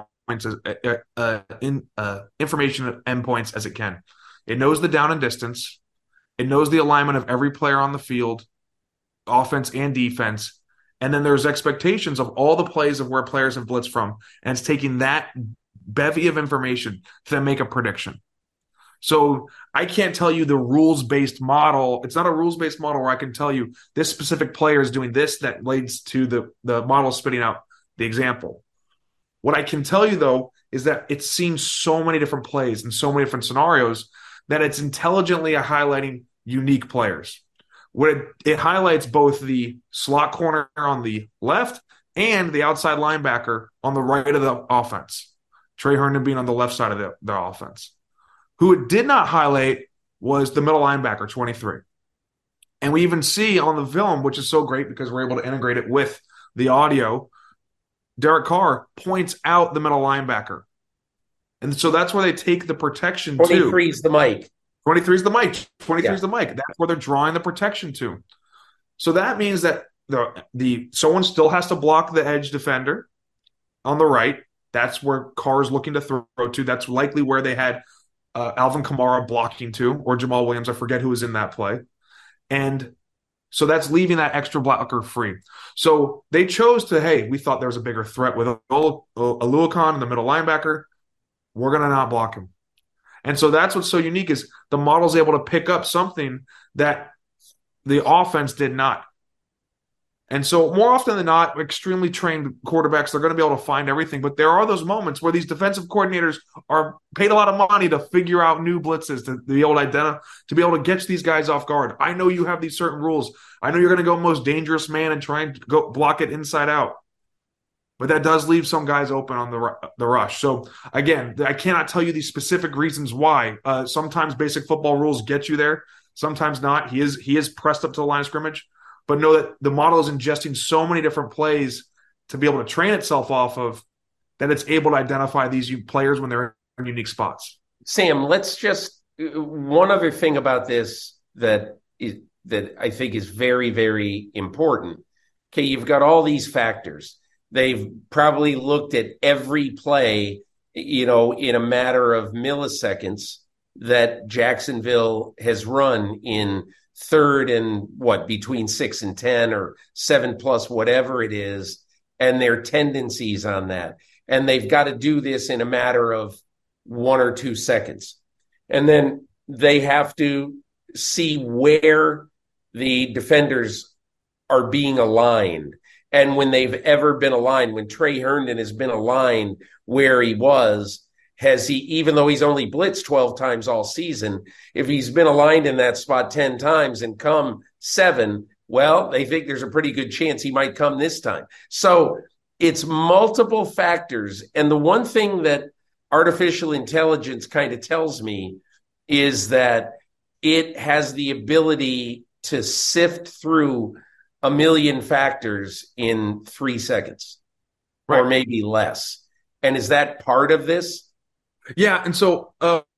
information endpoints as it can. It knows the down and distance. It knows the alignment of every player on the field, offense and defense. And then there's expectations of all the plays of where players have blitzed from. And it's taking that bevy of information to then make a prediction. So I can't tell you the rules-based model. It's not a rules-based model where I can tell you this specific player is doing this that leads to the model spitting out the example. What I can tell you, though, is that it's seen so many different plays and so many different scenarios that it's intelligently highlighting unique players. It highlights both the slot corner on the left and the outside linebacker on the right of the offense. Trey Herndon being on the left side of the offense. Who it did not highlight was the middle linebacker, 23. And we even see on the film, which is so great because we're able to integrate it with the audio, Derek Carr points out the middle linebacker. And so that's where they take the protection 23 is the mic. 23 is the mic. 23 is the mic. That's where they're drawing the protection to. So that means that someone still has to block the edge defender on the right. That's where Carr is looking to throw to. That's likely where they had Alvin Kamara blocking to, or Jamal Williams. I forget who was in that play. And so that's leaving that extra blocker free. So they chose to, hey, we thought there was a bigger threat with Oluokun in the middle linebacker. We're going to not block him. And so that's what's so unique is the model's able to pick up something that the offense did not. And so more often than not, extremely trained quarterbacks, they're going to be able to find everything. But there are those moments where these defensive coordinators are paid a lot of money to figure out new blitzes, to be able to identify, to be able to get these guys off guard. I know you have these certain rules. I know you're going to go most dangerous man and try and go block it inside out. But that does leave some guys open on the rush. So, again, I cannot tell you the specific reasons why. Sometimes basic football rules get you there. Sometimes not. He is pressed up to the line of scrimmage. But know that the model is ingesting so many different plays to be able to train itself off of that it's able to identify these players when they're in unique spots. Sam, let's just one other thing about this that I think is very, very important. Okay, you've got all these factors. They've probably looked at every play, in a matter of milliseconds that Jacksonville has run in third and between 6 and 10 or 7+, whatever it is, and their tendencies on that. And they've got to do this in a matter of 1 or 2 seconds. And then they have to see where the defenders are being aligned. And when they've ever been aligned, when Trey Herndon has been aligned where he was, has he, even though he's only blitzed 12 times all season, if he's been aligned in that spot 10 times and come 7, well, they think there's a pretty good chance he might come this time. So it's multiple factors. And the one thing that artificial intelligence kind of tells me is that it has the ability to sift through a million factors in 3 seconds, right, or maybe less. And is that part of this? Yeah, and so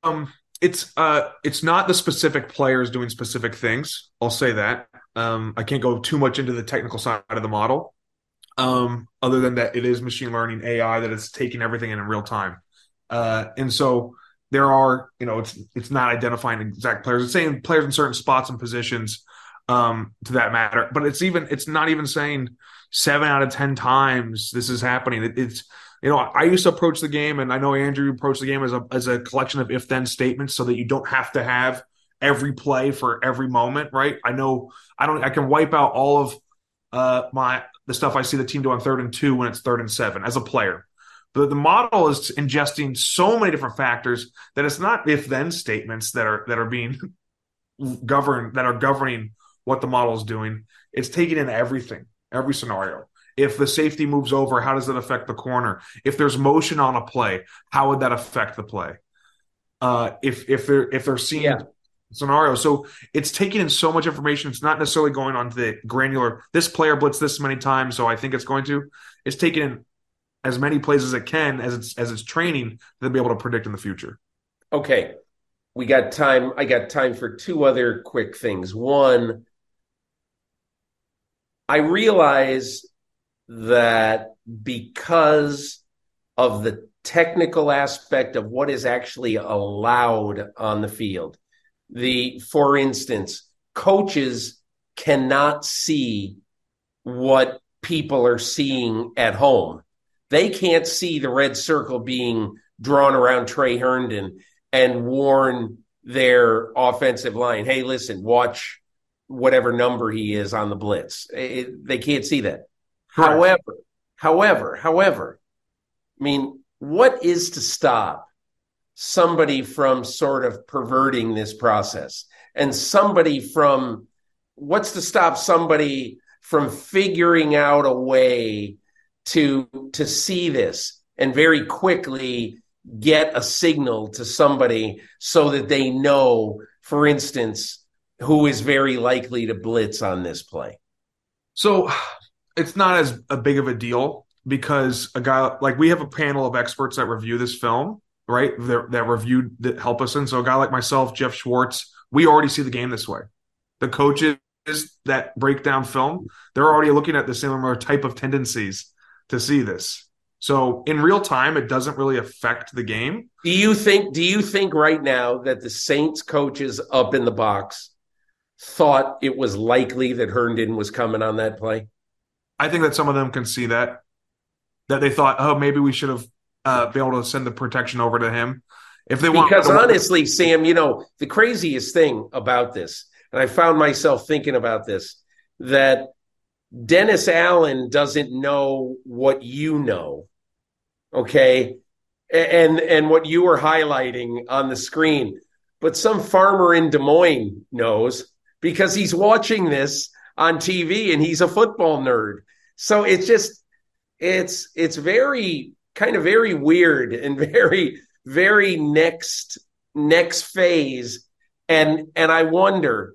it's not the specific players doing specific things. I'll say that. I can't go too much into the technical side of the model, other than that it is machine learning AI that is taking everything in real time. And so there are, it's not identifying exact players. It's saying players in certain spots and positions to that matter. But it's not even saying 7 out of 10 times this is happening. It's I used to approach the game, and I know Andrew approached the game as a collection of if-then statements so that you don't have to have every play for every moment, right? I can wipe out all of the stuff I see the team do on 3rd and 2 when it's 3rd and 7 as a player. But the model is ingesting so many different factors that it's not if-then statements that are being governed, that are governing what the model is doing. It's taking in everything, every scenario. If the safety moves over, how does it affect the corner? If there's motion on a play, how would that affect the play? if they're seeing scenarios. So it's taking in so much information. It's not necessarily going on to the granular. This player blitzed this many times, so I think it's going to. It's taking in as many plays as it can as it's training to be able to predict in the future. Okay, we got time. I got time for two other quick things. One, I realize that because of the technical aspect of what is actually allowed on the field, for instance, coaches cannot see what people are seeing at home. They can't see the red circle being drawn around Trey Herndon and warn their offensive line, hey, listen, watch whatever number he is on the blitz. They can't see that. Right. However, I mean, what is to stop somebody from sort of perverting this process? And what's to stop somebody from figuring out a way to see this and very quickly get a signal to somebody so that they know, for instance, who is very likely to blitz on this play? So it's not as big of a deal because a guy like we have a panel of experts that review this film, right? That help us. And so a guy like myself, Jeff Schwartz, we already see the game this way. The coaches that break down film, they're already looking at the similar type of tendencies to see this. So in real time, it doesn't really affect the game. Do you think right now that the Saints coaches up in the box thought it was likely that Herndon was coming on that play? I think that some of them can see that they thought, oh, maybe we should have been able to send the protection over to him. If they want, because honestly, Sam, the craziest thing about this, and I found myself thinking about this, that Dennis Allen doesn't know what you know, okay? And what you were highlighting on the screen. But some farmer in Des Moines knows because he's watching this on TV and he's a football nerd. So it's just, it's very, kind of very weird and very, very next phase. And I wonder,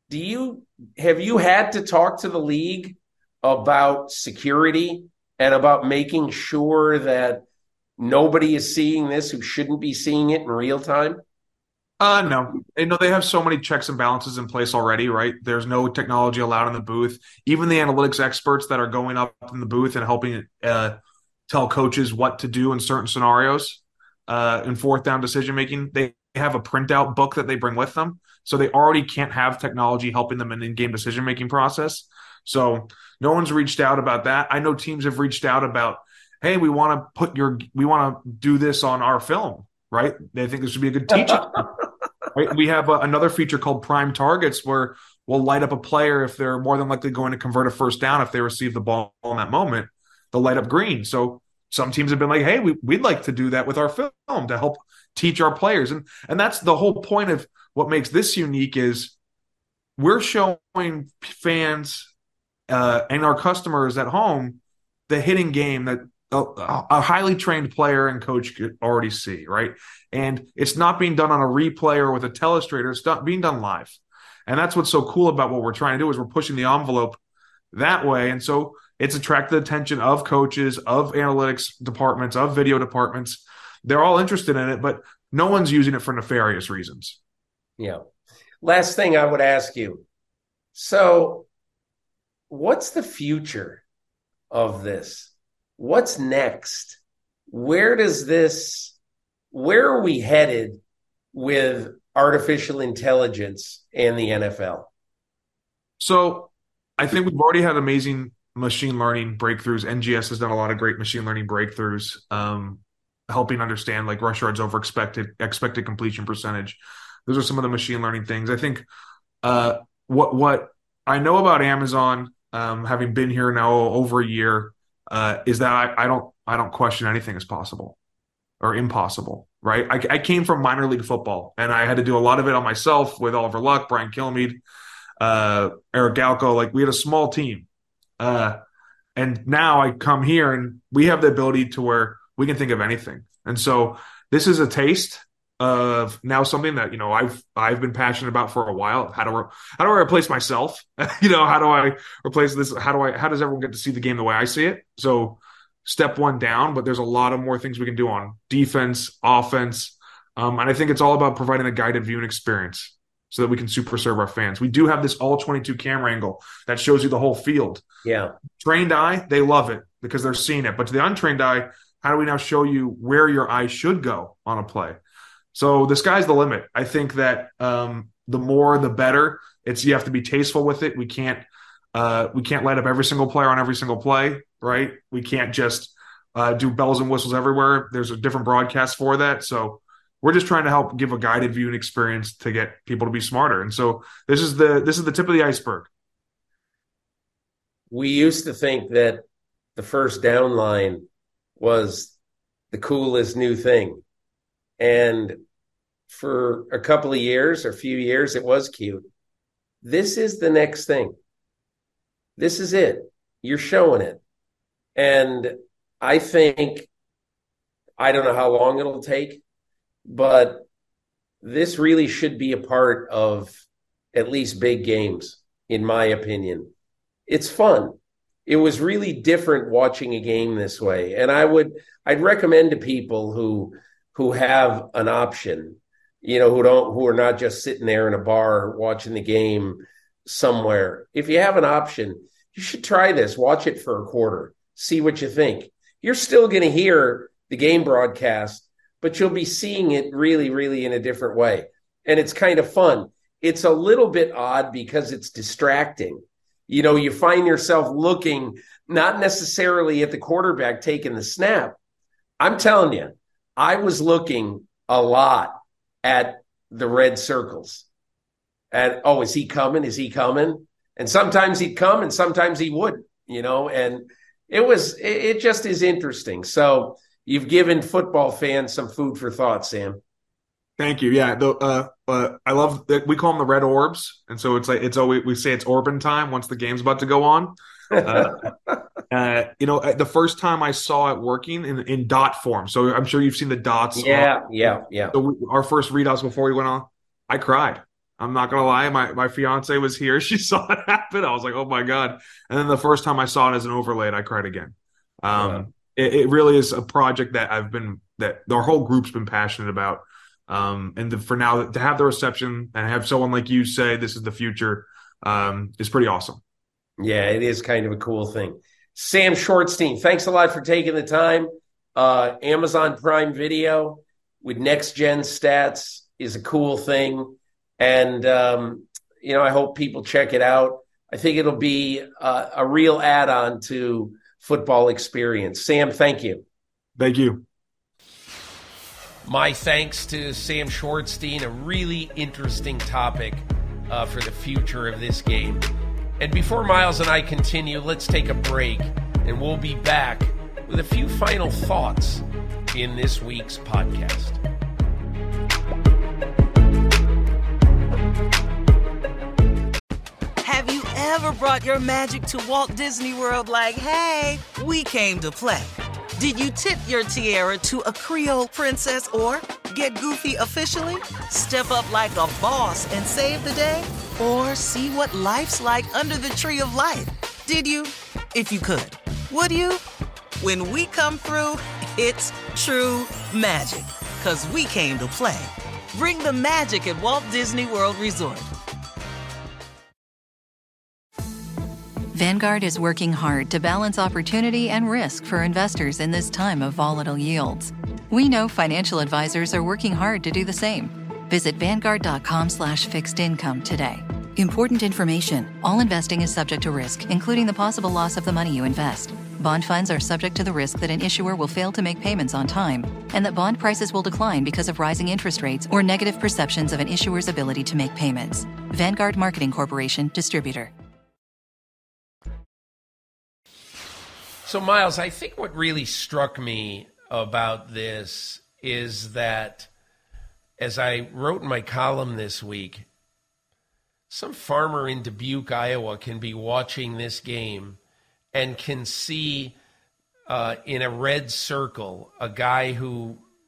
have you had to talk to the league about security and about making sure that nobody is seeing this who shouldn't be seeing it in real time? No. They have so many checks and balances in place already, right? There's no technology allowed in the booth. Even the analytics experts that are going up in the booth and helping tell coaches what to do in certain scenarios in fourth down decision making, they have a printout book that they bring with them. So they already can't have technology helping them in the in-game decision-making process. So no one's reached out about that. I know teams have reached out about, hey, we want to do this on our film, right? They think this would be a good teaching. Right? We have another feature called Prime Targets where we'll light up a player if they're more than likely going to convert a first down if they receive the ball in that moment. They'll light up green. So some teams have been like, hey, we'd like to do that with our film to help teach our players. And that's the whole point of what makes this unique is we're showing fans and our customers at home the hidden game that a highly trained player and coach could already see, right? And it's not being done on a replay or with a telestrator. It's being done live. And that's what's so cool about what we're trying to do is we're pushing the envelope that way. And so it's attracted the attention of coaches, of analytics departments, of video departments. They're all interested in it, but no one's using it for nefarious reasons. Yeah. Last thing I would ask you. So what's the future of this? What's next? Where are we headed with artificial intelligence and the NFL? So I think we've already had amazing machine learning breakthroughs. NGS has done a lot of great machine learning breakthroughs, helping understand like rush yards over expected completion percentage. Those are some of the machine learning things. I think what I know about Amazon, having been here now over a year, is that I don't question anything as possible or impossible, right? I came from minor league football, and I had to do a lot of it on myself with Oliver Luck, Brian Kilmeade, Eric Galco. Like we had a small team, and now I come here and we have the ability to where we can think of anything. And so this is a taste. of now something that I've been passionate about for a while. How do I replace myself? How do I replace this? How does everyone get to see the game the way I see it? So step one down, but there's a lot of more things we can do on defense, offense, and I think it's all about providing a guided viewing experience so that we can super serve our fans. We do have this all 22 camera angle that shows you the whole field. Yeah. Trained eye, they love it because they're seeing it. But to the untrained eye, how do we now show you where your eye should go on a play? So the sky's the limit. I think that the more, the better. You have to be tasteful with it. We can't light up every single player on every single play, right? We can't just do bells and whistles everywhere. There's a different broadcast for that. So we're just trying to help give a guided viewing experience to get people to be smarter. And so this is the tip of the iceberg. We used to think that the first down line was the coolest new thing. And for a couple of years or few years, it was cute. This is the next thing. This is it. You're showing it. And I think, I don't know how long it'll take, but this really should be a part of at least big games, in my opinion. It's fun. It was really different watching a game this way. And I'd recommend to people who have an option, who are not just sitting there in a bar watching the game somewhere. If you have an option, you should try this. Watch it for a quarter. See what you think. You're still going to hear the game broadcast, but you'll be seeing it really, really in a different way. And it's kind of fun. It's a little bit odd because it's distracting. You find yourself looking not necessarily at the quarterback taking the snap. I'm telling you, I was looking a lot at the red circles. Is he coming? Is he coming? And sometimes he'd come and sometimes he wouldn't, and it just is interesting. So you've given football fans some food for thought, Sam. Thank you. Yeah. I love that we call them the red orbs. And so it's always, we say it's Orban time once the game's about to go on. The first time I saw it working in dot form. So I'm sure you've seen the dots. Yeah. So our first readouts before we went on, I cried. I'm not going to lie. My fiance was here. She saw it happen. I was like, oh my God. And then the first time I saw it as an overlay, I cried again. It really is a project that our whole group's been passionate about. For now to have the reception and have someone like you say this is the future is pretty awesome. Yeah, it is kind of a cool thing. Sam Shortstein, thanks a lot for taking the time. Amazon Prime Video with Next Gen Stats is a cool thing. And, I hope people check it out. I think it'll be a real add-on to football experience. Sam, thank you. Thank you. My thanks to Sam Shortstein, a really interesting topic for the future of this game. And before Miles and I continue, let's take a break, and we'll be back with a few final thoughts in this week's podcast. Have you ever brought your magic to Walt Disney World like, hey, we came to play? Did you tip your tiara to a Creole princess or get goofy officially? Step up like a boss and save the day? Or see what life's like under the tree of life? Did you? If you could. Would you? When we come through, it's true magic. 'Cause we came to play. Bring the magic at Walt Disney World Resort. Vanguard is working hard to balance opportunity and risk for investors in this time of volatile yields. We know financial advisors are working hard to do the same. Visit Vanguard.com/fixed income today. Important information. All investing is subject to risk, including the possible loss of the money you invest. Bond funds are subject to the risk that an issuer will fail to make payments on time, and that bond prices will decline because of rising interest rates or negative perceptions of an issuer's ability to make payments. Vanguard Marketing Corporation, Distributor. So, Miles, I think what really struck me about this is that, as I wrote in my column this week, some farmer in Dubuque, Iowa can be watching this game and can see in a red circle a guy who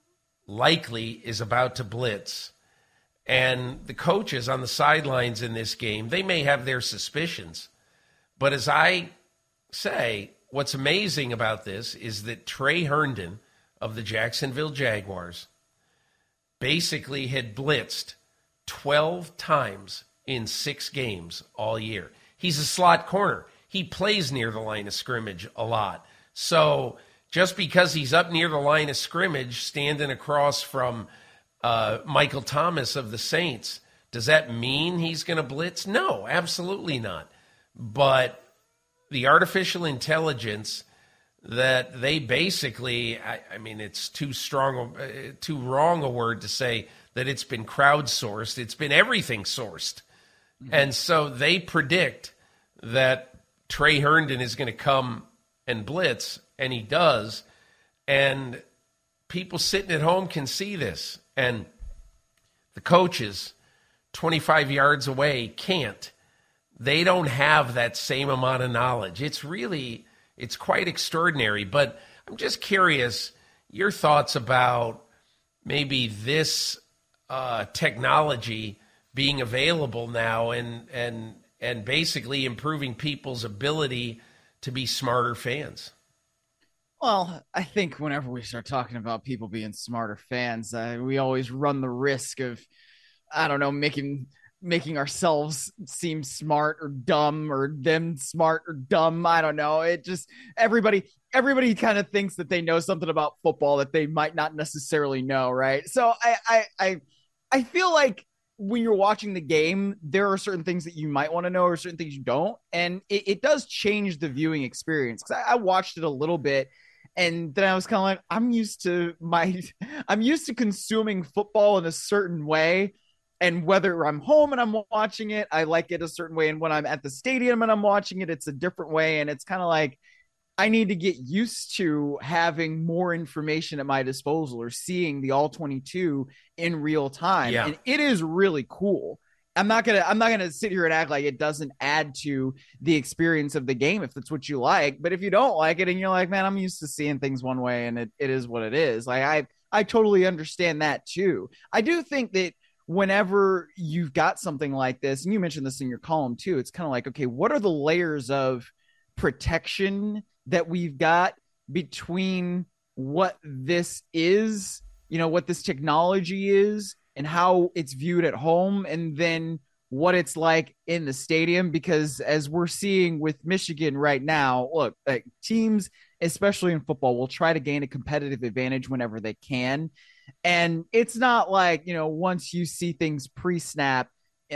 likely is about to blitz. And the coaches on the sidelines in this game, they may have their suspicions. But as I say, what's amazing about this is that Trey Herndon of the Jacksonville Jaguars basically had blitzed 12 times in 6 games all year. He's a slot corner. He plays near the line of scrimmage a lot. So just because he's up near the line of scrimmage, standing across from Michael Thomas of the Saints, does that mean he's going to blitz? No, absolutely not. But the artificial intelligence that they basically, I mean, it's too wrong a word to say that it's been crowdsourced. It's been everything sourced. Mm-hmm. And so they predict that Trey Herndon is going to come and blitz, and he does. And people sitting at home can see this. And the coaches 25 yards away can't. They don't have that same amount of knowledge. It's quite extraordinary. But I'm just curious, your thoughts about maybe this technology being available now and basically improving people's ability to be smarter fans. Well, I think whenever we start talking about people being smarter fans, we always run the risk of, I don't know, making ourselves seem smart or dumb, or them smart or dumb. I don't know. It just, everybody kind of thinks that they know something about football that they might not necessarily know, right? So I feel like when you're watching the game, there are certain things that you might want to know or certain things you don't. And it does change the viewing experience. Because I watched it a little bit, and then I was kind of like, I'm used to consuming football in a certain way. And whether I'm home and I'm watching it, I like it a certain way. And when I'm at the stadium and I'm watching it, it's a different way. And it's kind of like, I need to get used to having more information at my disposal or seeing the all 22 in real time. Yeah. And it is really cool. I'm not gonna sit here and act like it doesn't add to the experience of the game if that's what you like. But if you don't like it and you're like, man, I'm used to seeing things one way and it is what it is. Like I totally understand that too. I do think that whenever you've got something like this, and you mentioned this in your column too, it's kind of like, okay, what are the layers of protection that we've got between what this is, what this technology is and how it's viewed at home, and then what it's like in the stadium? Because as we're seeing with Michigan right now, look, like teams, especially in football, will try to gain a competitive advantage whenever they can. And it's not like, once you see things pre-snap,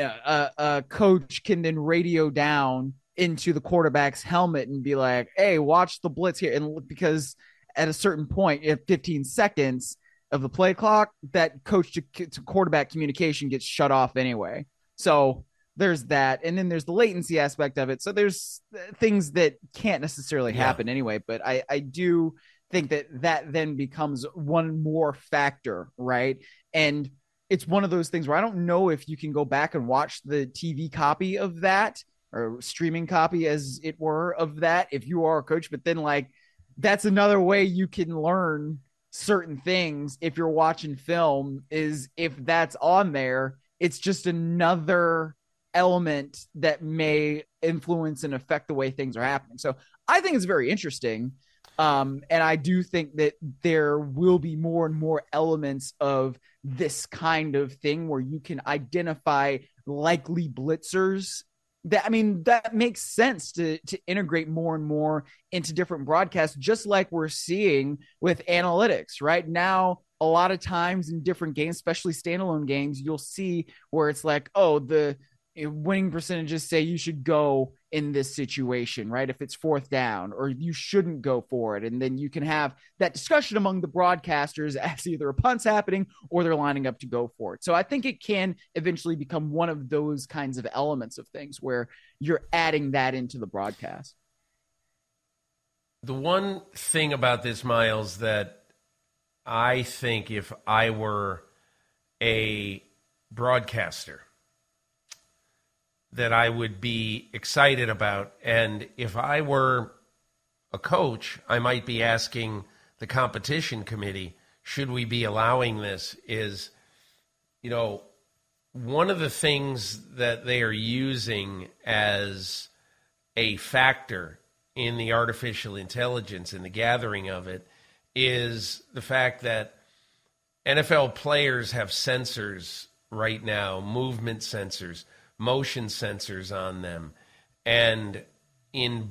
a coach can then radio down into the quarterback's helmet and be like, hey, watch the blitz here. And because at a certain point, at 15 seconds of the play clock, that coach to quarterback communication gets shut off anyway. So there's that. And then there's the latency aspect of it. So there's things that can't necessarily happen anyway. But I do think that then becomes one more factor, right? And it's one of those things where I don't know if you can go back and watch the TV copy of that, or streaming copy as it were of that, if you are a coach. But then that's another way you can learn certain things if you're watching film, is if that's on there, it's just another element that may influence and affect the way things are happening. So I think it's very interesting. And I do think that there will be more and more elements of this kind of thing where you can identify likely blitzers. That makes sense to integrate more and more into different broadcasts, just like we're seeing with analytics right now. A lot of times in different games, especially standalone games, you'll see where it's like, oh, the winning percentages say you should go in this situation, right? If it's 4th down, or you shouldn't go for it. And then you can have that discussion among the broadcasters as either a punt's happening or they're lining up to go for it. So I think it can eventually become one of those kinds of elements of things where you're adding that into the broadcast. The one thing about this, Miles, that I think if I were a broadcaster that I would be excited about, and if I were a coach, I might be asking the competition committee, should we be allowing this is, one of the things that they are using as a factor in the artificial intelligence and the gathering of it is the fact that NFL players have sensors right now, movement sensors, motion sensors on them. And in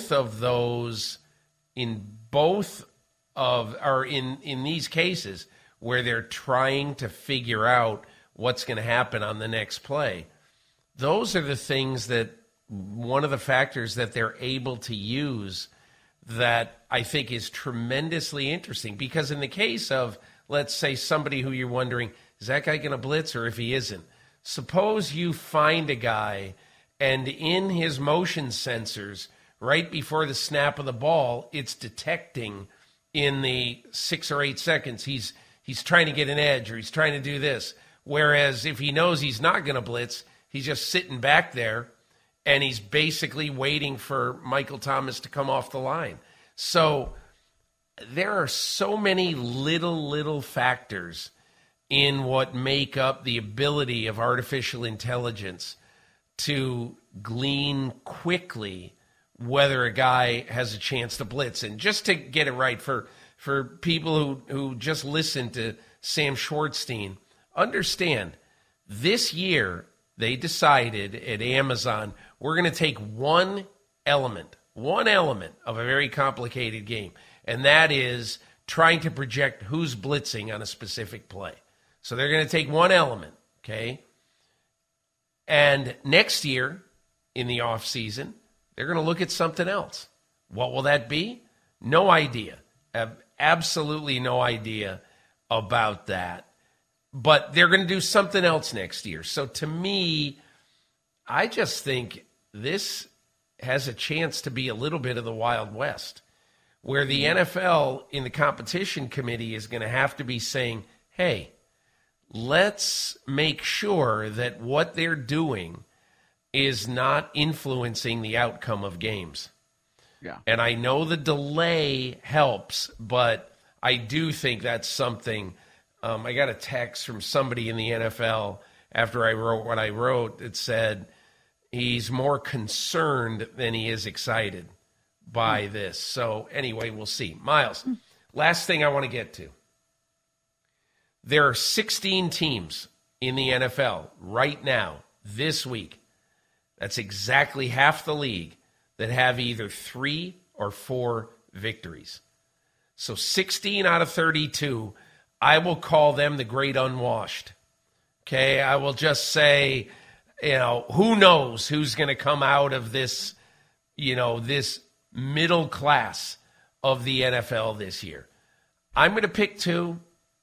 these cases where they're trying to figure out what's going to happen on the next play, those are the things that one of the factors that they're able to use that I think is tremendously interesting. Because in the case of, let's say, somebody who you're wondering, is that guy going to blitz or if he isn't? Suppose you find a guy and in his motion sensors, right before the snap of the ball, it's detecting in the 6 or 8 seconds he's trying to get an edge or he's trying to do this. Whereas if he knows he's not going to blitz, he's just sitting back there and he's basically waiting for Michael Thomas to come off the line. So there are so many little factors in what make up the ability of artificial intelligence to glean quickly whether a guy has a chance to blitz. And just to get it right for people who just listen to Sam Schwartzstein, understand this year they decided at Amazon, we're going to take one element of a very complicated game, and that is trying to project who's blitzing on a specific play. So they're going to take one element, okay? And next year in the offseason, they're going to look at something else. What will that be? No idea. Absolutely no idea about that. But they're going to do something else next year. So to me, I just think this has a chance to be a little bit of the Wild West, where the NFL in the competition committee is going to have to be saying, hey, let's make sure that what they're doing is not influencing the outcome of games. Yeah. And I know the delay helps, but I do think that's something. I got a text from somebody in the NFL after I wrote what I wrote that said he's more concerned than he is excited by this. So anyway, we'll see. Miles, last thing I want to get to. There are 16 teams in the NFL right now, this week. That's exactly half the league that have either 3 or 4 victories. So 16 out of 32, I will call them the great unwashed. Okay, I will just say, who knows who's going to come out of this, this middle class of the NFL this year. I'm going to pick 2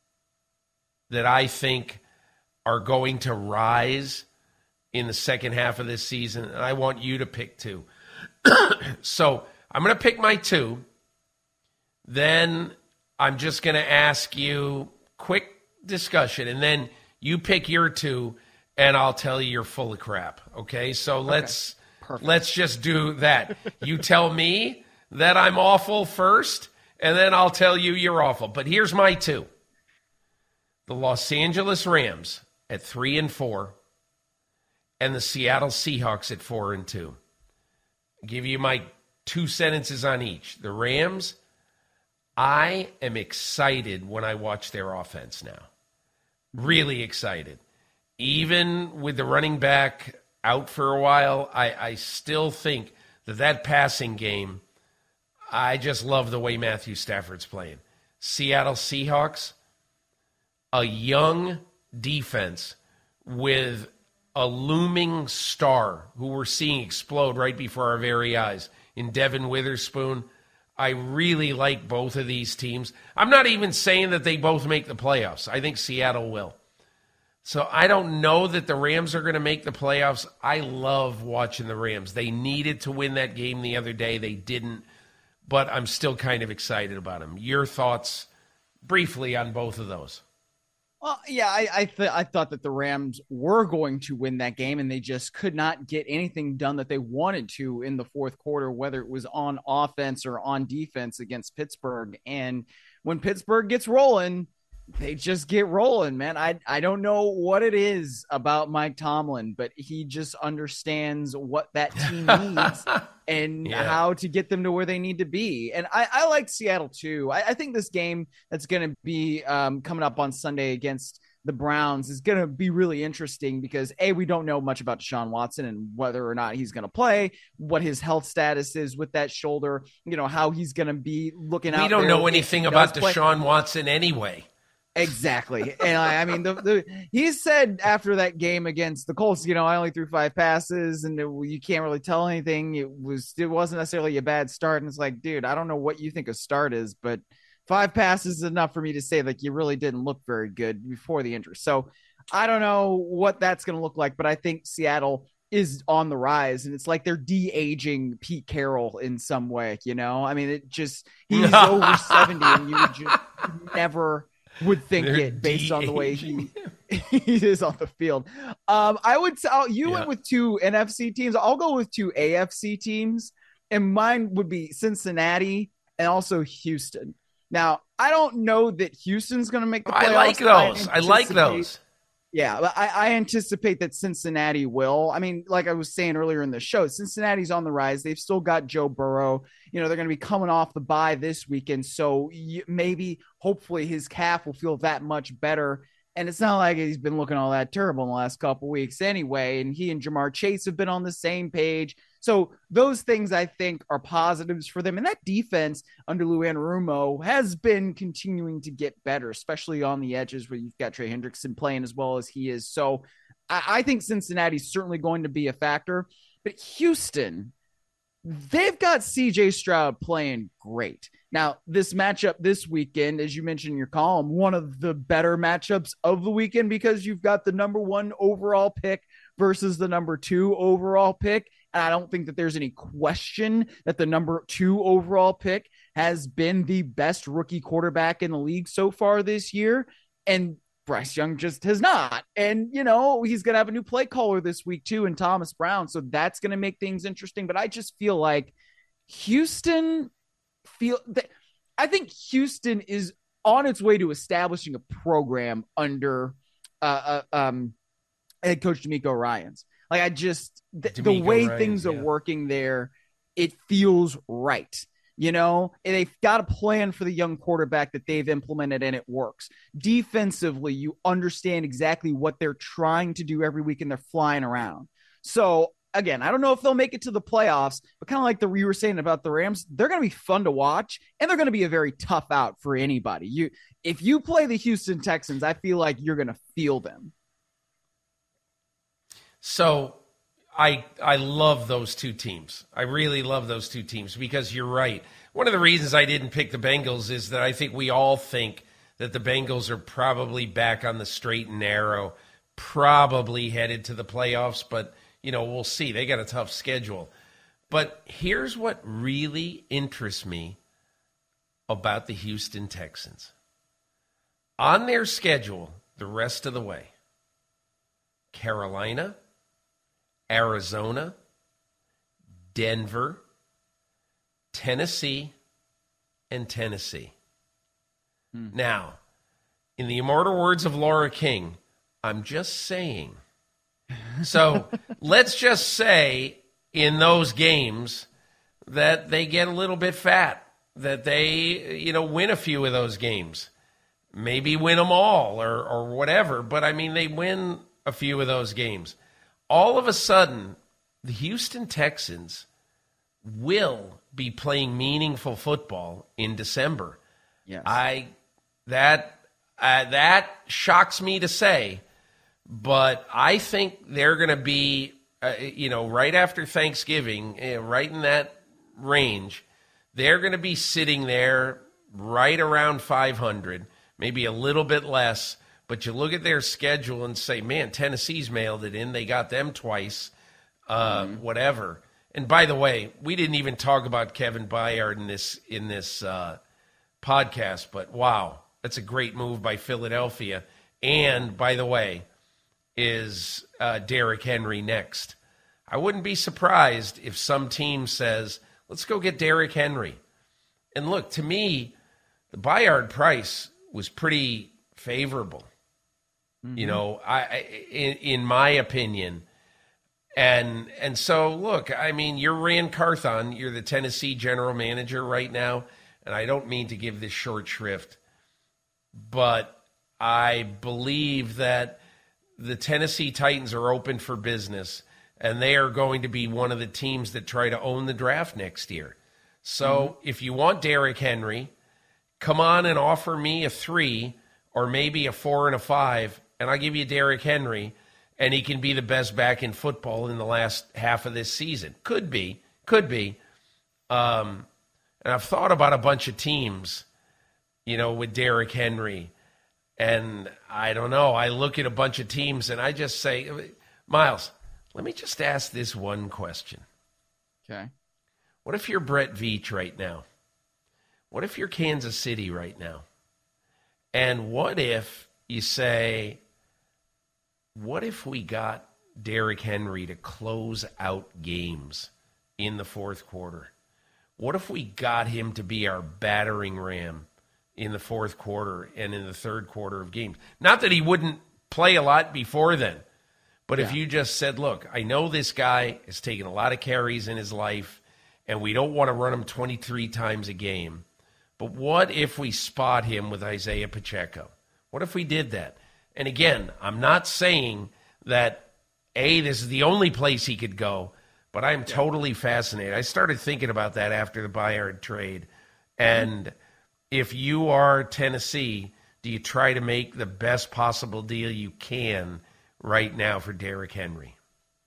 that I think are going to rise in the second half of this season, and I want you to pick 2. So I'm going to pick my 2. Then I'm just going to ask you quick discussion, and then you pick your 2, and I'll tell you you're full of crap. Okay, so let's just do that. You tell me that I'm awful first, and then I'll tell you you're awful. But here's my 2. The Los Angeles Rams at 3-4, and the Seattle Seahawks at 4-2. I'll give you my 2 sentences on each. The Rams, I am excited when I watch their offense now. Really excited. Even with the running back out for a while, I still think that passing game, I just love the way Matthew Stafford's playing. Seattle Seahawks, a young defense with a looming star who we're seeing explode right before our very eyes in Devin Witherspoon. I really like both of these teams. I'm not even saying that they both make the playoffs. I think Seattle will. So I don't know that the Rams are going to make the playoffs. I love watching the Rams. They needed to win that game the other day. They didn't, but I'm still kind of excited about them. Your thoughts briefly on both of those? Well, yeah, I thought that the Rams were going to win that game, and they just could not get anything done that they wanted to in the fourth quarter, whether it was on offense or on defense against Pittsburgh. And when Pittsburgh gets rolling, they just get rolling, man. I don't know what it is about Mike Tomlin, but he just understands what that team needs and how to get them to where they need to be. And I like Seattle too. I think this game that's going to be coming up on Sunday against the Browns is going to be really interesting because we don't know much about Deshaun Watson and whether or not he's going to play, what his health status is with that shoulder, how he's going to be looking out. We don't know anything about Deshaun Watson anyway. Exactly. And I mean, he said after that game against the Colts, I only threw 5 passes and you can't really tell anything. It wasn't necessarily a bad start. And it's like, dude, I don't know what you think a start is, but 5 passes is enough for me to say like you really didn't look very good before the injury. So I don't know what that's going to look like, but I think Seattle is on the rise, and it's like they're de-aging Pete Carroll in some way. I mean, he's over 70, and you just never would think it based on the way he is on the field. I would say you went with 2 NFC teams. I'll go with 2 AFC teams, and mine would be Cincinnati and also Houston. Now, I don't know that Houston's going to make the playoffs. I like those. Yeah, but I anticipate that Cincinnati will. I mean, like I was saying earlier in the show, Cincinnati's on the rise. They've still got Joe Burrow. They're going to be coming off the bye this weekend. So maybe, hopefully, his calf will feel that much better. And it's not like he's been looking all that terrible in the last couple of weeks anyway. And he and Jamar Chase have been on the same page. So those things I think are positives for them. And that defense under Lou Anarumo has been continuing to get better, especially on the edges where you've got Trey Hendrickson playing as well as he is. So I think Cincinnati's certainly going to be a factor. But Houston, they've got CJ Stroud playing great. Now, this matchup this weekend, as you mentioned in your column, one of the better matchups of the weekend because you've got the number 1 overall pick versus the number 2 overall pick. And I don't think that there's any question that the number 2 overall pick has been the best rookie quarterback in the league so far this year. And Bryce Young just has not. And, he's going to have a new play caller this week too, and Thomas Brown. So that's going to make things interesting. But I just feel like I think Houston is on its way to establishing a program under head coach DeMeco Ryans. Like the way things are working there, it feels right. They've got a plan for the young quarterback that they've implemented and it works. Defensively, you understand exactly what they're trying to do every week and they're flying around. So again, I don't know if they'll make it to the playoffs, but kind of like we were saying about the Rams, they're going to be fun to watch and they're going to be a very tough out for anybody. If you play the Houston Texans, I feel like you're going to feel them. So I love those 2 teams. I really love those 2 teams because you're right. One of the reasons I didn't pick the Bengals is that I think we all think that the Bengals are probably back on the straight and narrow, probably headed to the playoffs, but we'll see. They got a tough schedule. But here's what really interests me about the Houston Texans. On their schedule, the rest of the way, Carolina, Arizona, Denver, Tennessee, and Tennessee. Now, in the immortal words of Laura King, I'm just saying. So let's just say in those games that they get a little bit fat, that they, win a few of those games, maybe win them all or whatever. But I mean, they win a few of those games. All of a sudden, the Houston Texans will be playing meaningful football in December. Yes. That shocks me to say, but I think they're going to be, right after Thanksgiving, right in that range, they're going to be sitting there right around 500, maybe a little bit less. But you look at their schedule and say, man, Tennessee's mailed it in. They got them twice, whatever. And by the way, we didn't even talk about Kevin Byard in this podcast, but wow, that's a great move by Philadelphia. And by the way, is Derrick Henry next? I wouldn't be surprised if some team says, let's go get Derrick Henry. And look, to me, the Byard price was pretty favorable. You know, in my opinion. And so, look, I mean, you're Rand Carthon. You're the Tennessee general manager right now. And I don't mean to give this short shrift, but I believe that the Tennessee Titans are open for business, and they are going to be one of the teams that try to own the draft next year. So if you want Derrick Henry, come on and offer me a 3 or maybe a 4 and a 5, and I'll give you Derrick Henry, and he can be the best back in football in the last half of this season. Could be. And I've thought about a bunch of teams, you know, with Derrick Henry. And I don't know. I look at a bunch of teams and I just say, Miles, let me just ask this one question. Okay. What if you're Brett Veach right now? What if you're Kansas City right now? And what if you say, what if we got Derrick Henry to close out games in the fourth quarter? What if we got him to be our battering ram in the fourth quarter and in the third quarter of games? Not that he wouldn't play a lot before then, but if you just said, look, I know this guy has taken a lot of carries in his life, and we don't want to run him 23 times a game, but what if we spot him with Isaiah Pacheco? What if we did that? And again, I'm not saying that, this is the only place he could go, but I'm totally fascinated. I started thinking about that after the Byard trade. And if you are Tennessee, do you try to make the best possible deal you can right now for Derrick Henry?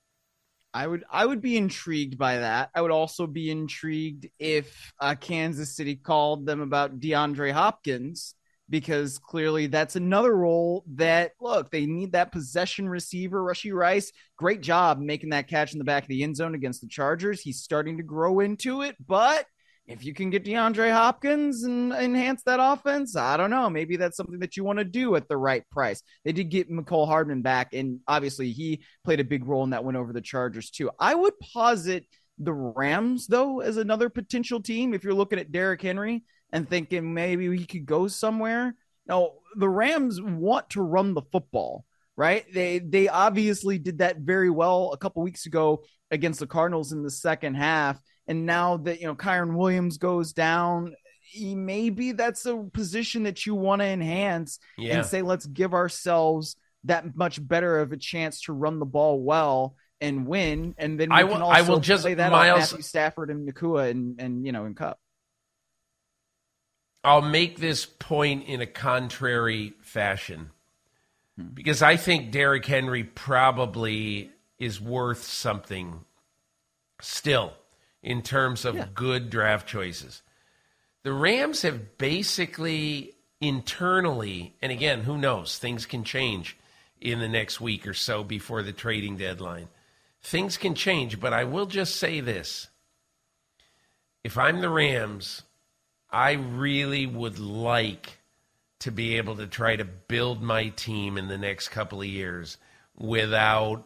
I would be intrigued by that. I would also be intrigued if Kansas City called them about DeAndre Hopkins, because clearly that's another role that, look, they need that possession receiver. Rashee Rice, great job making that catch in the back of the end zone against the Chargers. He's starting to grow into it, but if you can get DeAndre Hopkins and enhance that offense, I don't know. Maybe that's something that you want to do at the right price. They did get Mecole Hardman back, and obviously he played a big role in that win over the Chargers too. I would posit the Rams, though, as another potential team if you're looking at Derrick Henry and thinking maybe he could go somewhere. Now, the Rams want to run the football, right? They obviously did that very well a couple weeks ago against the Cardinals in the second half. And now that, Kyren Williams goes down, maybe that's a position that you want to enhance and say, let's give ourselves that much better of a chance to run the ball well and win. And then we can also play that on Matthew Stafford and Nacua and in Cup. I'll make this point in a contrary fashion because I think Derrick Henry probably is worth something still in terms of good draft choices. The Rams have basically internally, and again, who knows, things can change in the next week or so before the trading deadline. Things can change, but I will just say this. If I'm the Rams, I really would like to be able to try to build my team in the next couple of years without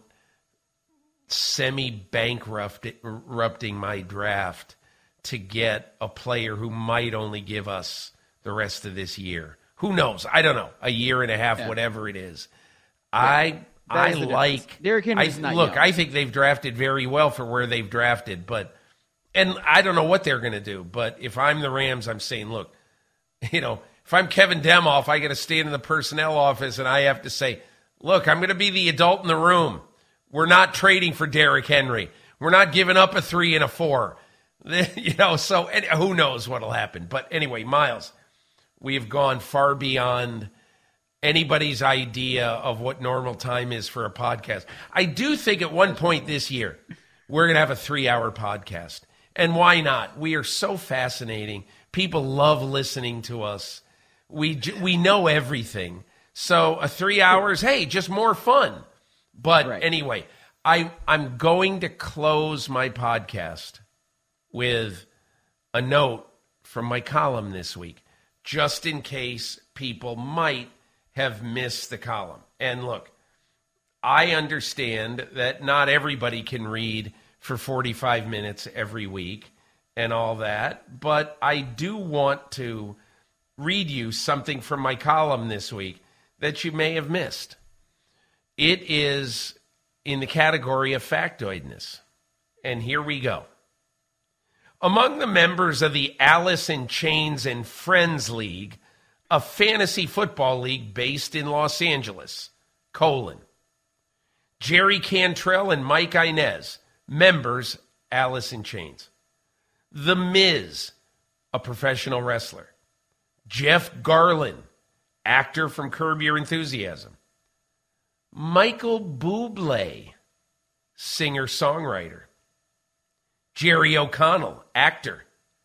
semi-bankrupting my draft to get a player who might only give us the rest of this year. Who knows? I don't know. A year and a half, whatever it is. I like Derrick Henry's not look, young. I think they've drafted very well for where they've drafted, and I don't know what they're going to do, but if I'm the Rams, I'm saying, look, if I'm Kevin Demoff, I got to stand in the personnel office and I have to say, look, I'm going to be the adult in the room. We're not trading for Derrick Henry. We're not giving up a 3 and a 4. So who knows what'll happen. But anyway, Miles, we have gone far beyond anybody's idea of what normal time is for a podcast. I do think at one point this year, we're going to have a 3-hour podcast. And why not? We are so fascinating. People love listening to us. We know everything. So 3 hours, hey, just more fun. But anyway, I'm going to close my podcast with a note from my column this week, just in case people might have missed the column. And look, I understand that not everybody can read for 45 minutes every week and all that, but I do want to read you something from my column this week that you may have missed. It is in the category of factoidness. And here we go. Among the members of the Alice in Chains and Friends League, a fantasy football league based in Los Angeles, Jerry Cantrell and Mike Inez, members, Alice in Chains. The Miz, a professional wrestler. Jeff Garlin, actor from Curb Your Enthusiasm. Michael Bublé, singer-songwriter. Jerry O'Connell, actor.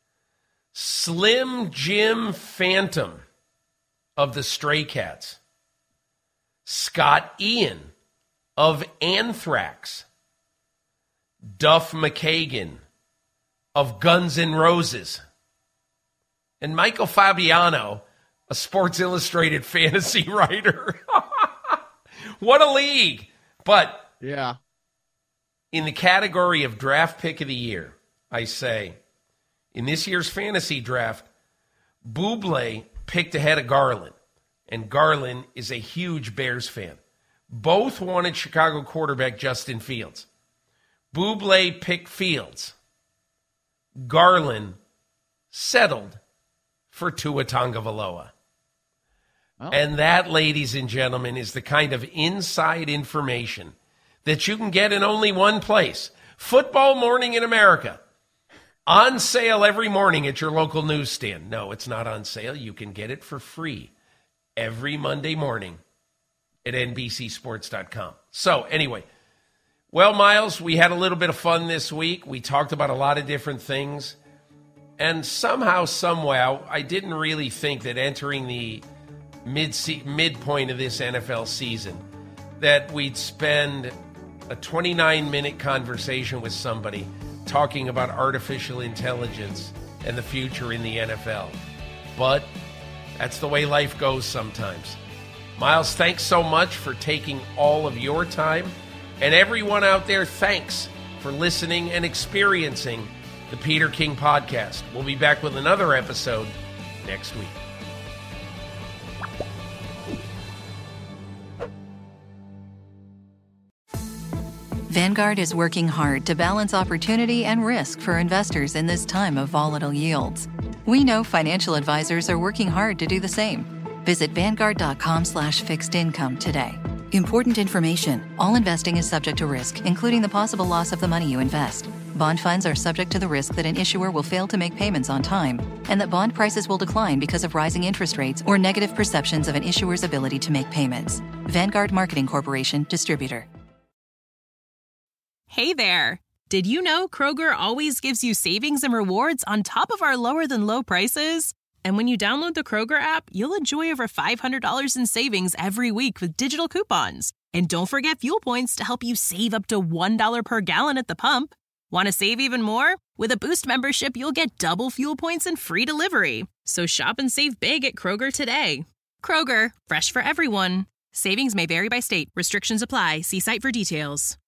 Slim Jim Phantom of the Stray Cats. Scott Ian of Anthrax. Duff McKagan of Guns N' Roses. And Michael Fabiano, a Sports Illustrated fantasy writer. What a league. But yeah, in the category of draft pick of the year, I say, in this year's fantasy draft, Bublé picked ahead of Garland. And Garland is a huge Bears fan. Both wanted Chicago quarterback Justin Fields. Bublé picked Fields. Garland settled for Tua Tagovailoa. Oh. And that, ladies and gentlemen, is the kind of inside information that you can get in only one place. Football Morning in America. On sale every morning at your local newsstand. No, it's not on sale. You can get it for free every Monday morning at NBCSports.com. So anyway, well, Miles, we had a little bit of fun this week. We talked about a lot of different things. And somehow, somewhere, I didn't really think that entering the midpoint of this NFL season that we'd spend a 29-minute conversation with somebody talking about artificial intelligence and the future in the NFL. But that's the way life goes sometimes. Miles, thanks so much for taking all of your time. And everyone out there, thanks for listening and experiencing the Peter King Podcast. We'll be back with another episode next week. Vanguard is working hard to balance opportunity and risk for investors in this time of volatile yields. We know financial advisors are working hard to do the same. Visit Vanguard.com/fixed income today. Important information. All investing is subject to risk, including the possible loss of the money you invest. Bond funds are subject to the risk that an issuer will fail to make payments on time, and that bond prices will decline because of rising interest rates or negative perceptions of an issuer's ability to make payments. Vanguard Marketing Corporation, Distributor. Hey there! Did you know Kroger always gives you savings and rewards on top of our lower-than-low prices? And when you download the Kroger app, you'll enjoy over $500 in savings every week with digital coupons. And don't forget fuel points to help you save up to $1 per gallon at the pump. Want to save even more? With a Boost membership, you'll get double fuel points and free delivery. So shop and save big at Kroger today. Kroger, fresh for everyone. Savings may vary by state. Restrictions apply. See site for details.